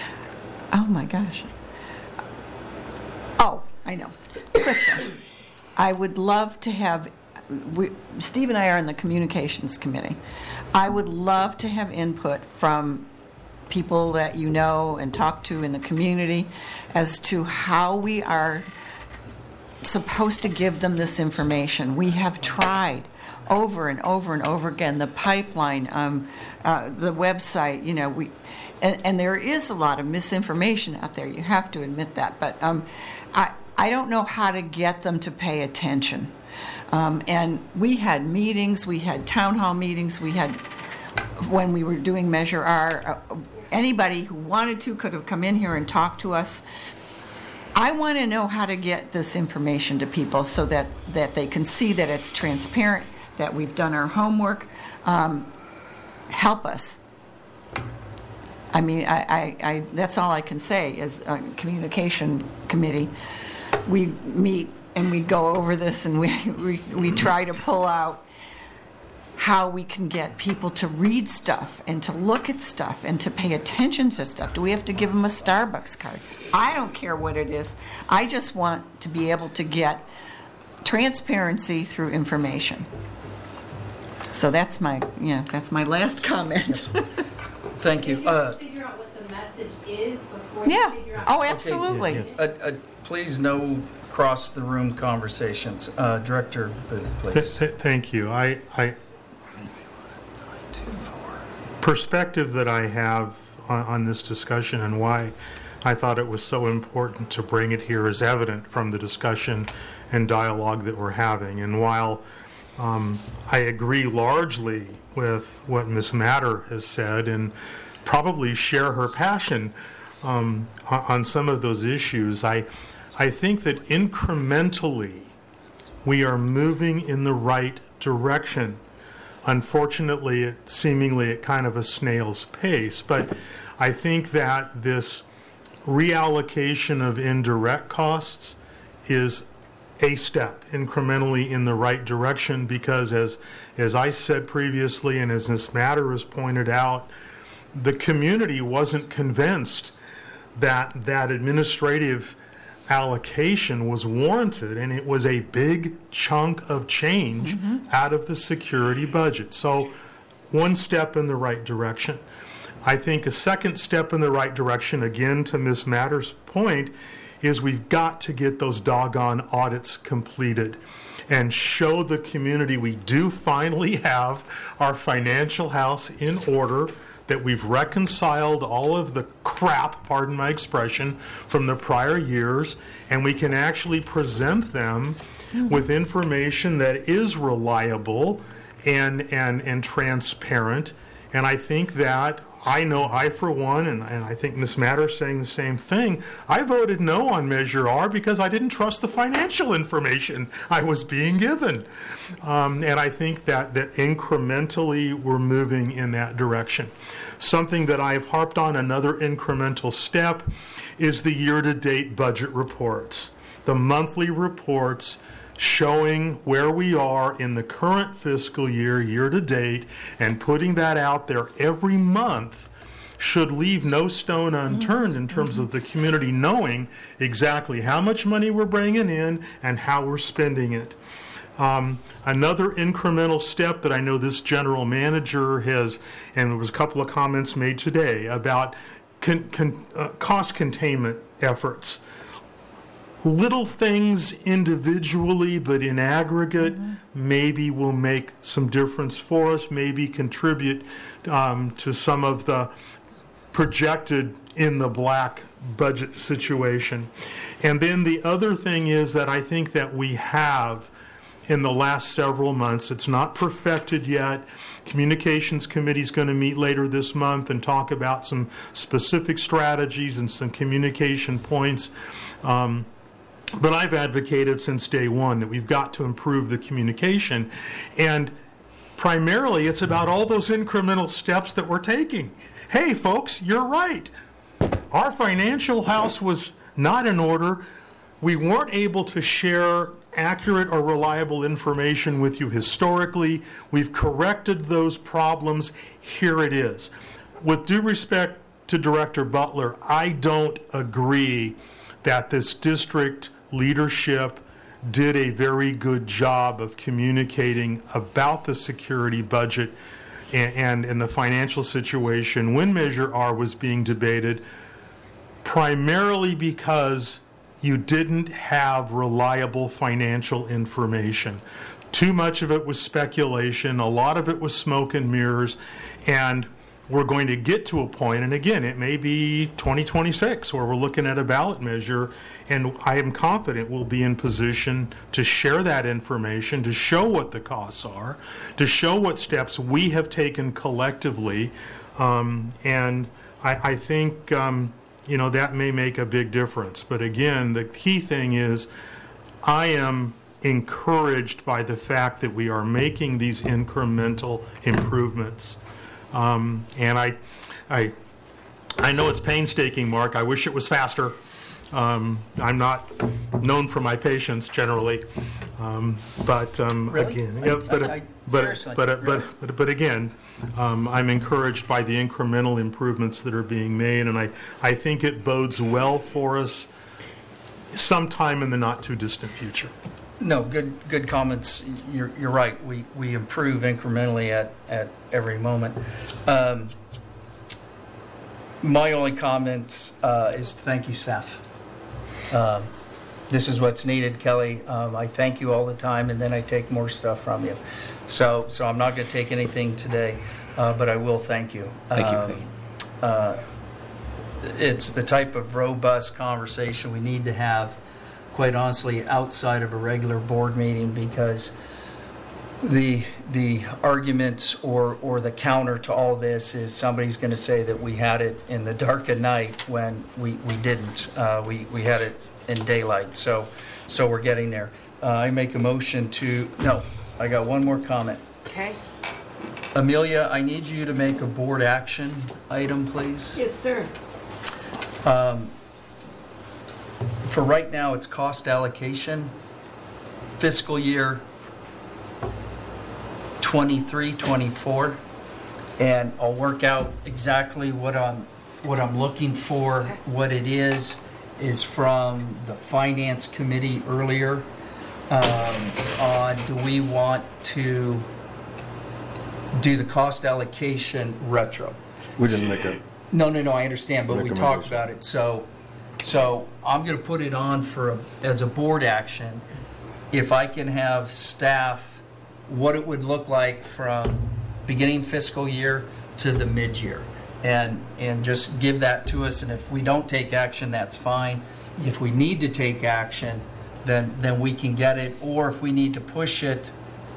Oh my gosh. Oh, I know. Listen, I would love to have we, Steve and I are in the communications committee. I would love to have input from people that you know and talk to in the community as to how we are supposed to give them this information. We have tried over and over and over again, the pipeline, um, uh, the website, you know, we, and, and there is a lot of misinformation out there, you have to admit that, but um, I, I don't know how to get them to pay attention. Um, and we had meetings, we had town hall meetings, we had, when we were doing Measure R, uh, anybody who wanted to could have come in here and talked to us. I want to know how to get this information to people so that, that they can see that it's transparent, that we've done our homework. Um, help us. I mean, I, I, I, that's all I can say as a communication committee. We meet and we go over this and we, we, we try to pull out how we can get people to read stuff and to look at stuff and to pay attention to stuff. Do we have to give them a Starbucks card? I don't care what it is. I just want to be able to get transparency through information. So that's my, yeah, that's my last comment. Thank you. Uh, Figure out what the message is before Yeah. you figure out. Oh, absolutely. uh, uh, please, no cross-the-room conversations. Uh, Director Booth, Th- please. th- Thank you. I, I, perspective that I have on, on this discussion and why I thought it was so important to bring it here is evident from the discussion and dialogue that we're having. And while um, I agree largely with what Miz Matter has said and probably share her passion um, on, on some of those issues, I, I think that incrementally we are moving in the right direction. Unfortunately, it, seemingly at kind of a snail's pace, but I think that this reallocation of indirect costs is a step incrementally in the right direction because, as as I said previously and as this matter has pointed out, the community wasn't convinced that that administrative allocation was warranted, and it was a big chunk of change mm-hmm. out of the security budget. So one step in the right direction. I think a second step in the right direction, again to Miz Matter's point, is we've got to get those doggone audits completed and show the community we do finally have our financial house in order, that we've reconciled all of the crap, pardon my expression, from the prior years, and we can actually present them mm-hmm. with information that is reliable and, and, and transparent. And I think that I know I, for one, and, and I think Miz Matter is saying the same thing, I voted no on Measure R because I didn't trust the financial information I was being given. Um, and I think that, that incrementally we're moving in that direction. Something that I've harped on, another incremental step, is the year-to-date budget reports. The monthly reports showing where we are in the current fiscal year, year to date, and putting that out there every month should leave no stone unturned in terms of the community knowing exactly how much money we're bringing in and how we're spending it. Um, another incremental step that I know this general manager has, and there was a couple of comments made today about con, con, uh, cost containment efforts. Little things individually, but in aggregate, mm-hmm. maybe will make some difference for us, maybe contribute um, to some of the projected in the black budget situation. And then the other thing is that I think that we have in the last several months, it's not perfected yet. Communications Committee is going to meet later this month and talk about some specific strategies and some communication points. Um, But I've advocated since day one that we've got to improve the communication. And primarily, it's about all those incremental steps that we're taking. Hey, folks, you're right. Our financial house was not in order. We weren't able to share accurate or reliable information with you historically. We've corrected those problems. Here it is. With due respect to Director Butler, I don't agree that this district leadership did a very good job of communicating about the security budget and, and, and the financial situation when Measure R was being debated, primarily because you didn't have reliable financial information. Too much of it was speculation, a lot of it was smoke and mirrors, and we're going to get to a point, and again, it may be twenty twenty-six, where we're looking at a ballot measure, and I am confident we'll be in position to share that information, to show what the costs are, to show what steps we have taken collectively, um, and I, I think um, you know, that may make a big difference. But again, the key thing is I am encouraged by the fact that we are making these incremental improvements. Um, and I, I, I know it's painstaking, Mark. I wish it was faster. Um, I'm not known for my patience generally, um, but um, Really? again, yeah, but I- I- but seriously, but really? but but but again, um, I'm encouraged by the incremental improvements that are being made, and I I think it bodes well for us sometime in the not too distant future. No, good good comments. You're you're right. We we improve incrementally at at every moment. Um, my only comment uh, is to thank you, staff. Um, this is what's needed, Kelly. Um, I thank you all the time, and then I take more stuff from you. So so I'm not going to take anything today, uh, but I will thank you. Thank you. Um, Thank you. Uh, it's the type of robust conversation we need to have, quite honestly, outside of a regular board meeting, because the the argument or or the counter to all this is somebody's going to say that we had it in the dark of night when we we didn't. Uh, we we had it in daylight. So so we're getting there. Uh, I make a motion to no. I got one more comment. Okay. Amelia, I need you to make a board action item, please. Yes, sir. Um, For right now, it's cost allocation, fiscal year twenty-three, twenty-four, and I'll work out exactly what I'm, what I'm looking for. Okay. What it is, is from the Finance Committee earlier, um, on do we want to do the cost allocation retro? We didn't make a, No, no, no, I understand, but we talked Recommendation. about it, so, so I'm gonna put it on for, a- as a board action, if I can have staff, what it would look like from beginning fiscal year to the mid-year. And, and just give that to us, and if we don't take action, that's fine. If we need to take action, then, then we can get it, or if we need to push it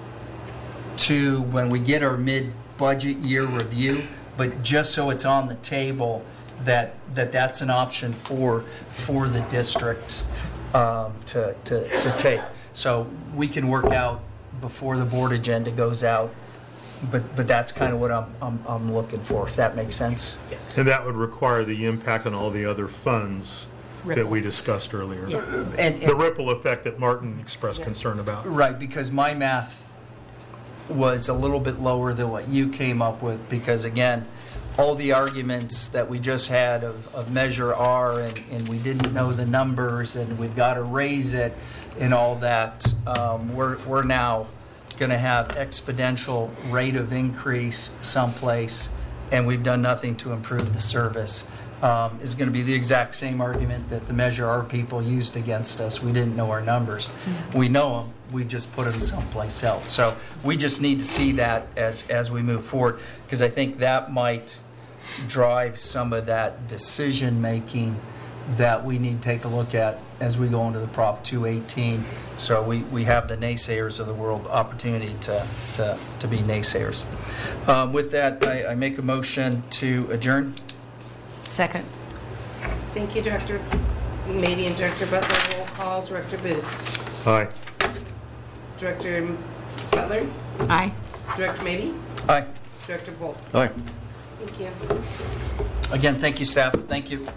to when we get our mid-budget year review, but just so it's on the table that, that that's an option for, for the district um, to, to, to take. So we can work out before the board agenda goes out, but, but that's kind of what I'm, I'm, I'm looking for, if that makes sense. Yes. And that would require the impact on all the other funds that Ripple. we discussed earlier. And, The and, ripple effect that Martin expressed concern about. right, because my math was a little bit lower than what you came up with, because again, all the arguments that we just had of, of Measure R, and, and we didn't know the numbers, and we've got to raise it, and all that, um, we're, we're now going to have exponential rate of increase someplace, and we've done nothing to improve the service. Um, is going to be the exact same argument that the Measure R people used against us. We didn't know our numbers. We know them. We just put them someplace else. So we just need to see that as as we move forward, because I think that might drive some of that decision making that we need to take a look at as we go into the Prop two eighteen. So we, we have the naysayers of the world opportunity to to, to be naysayers. Um, with that, I, I make a motion to adjourn. Second. Thank you, Director Mady and Director Butler. Roll call. Director Booth. Aye. Director Butler. Aye. Director Mady. Aye. Director Bolt. aye. Thank you. Again, thank you, staff. Thank you.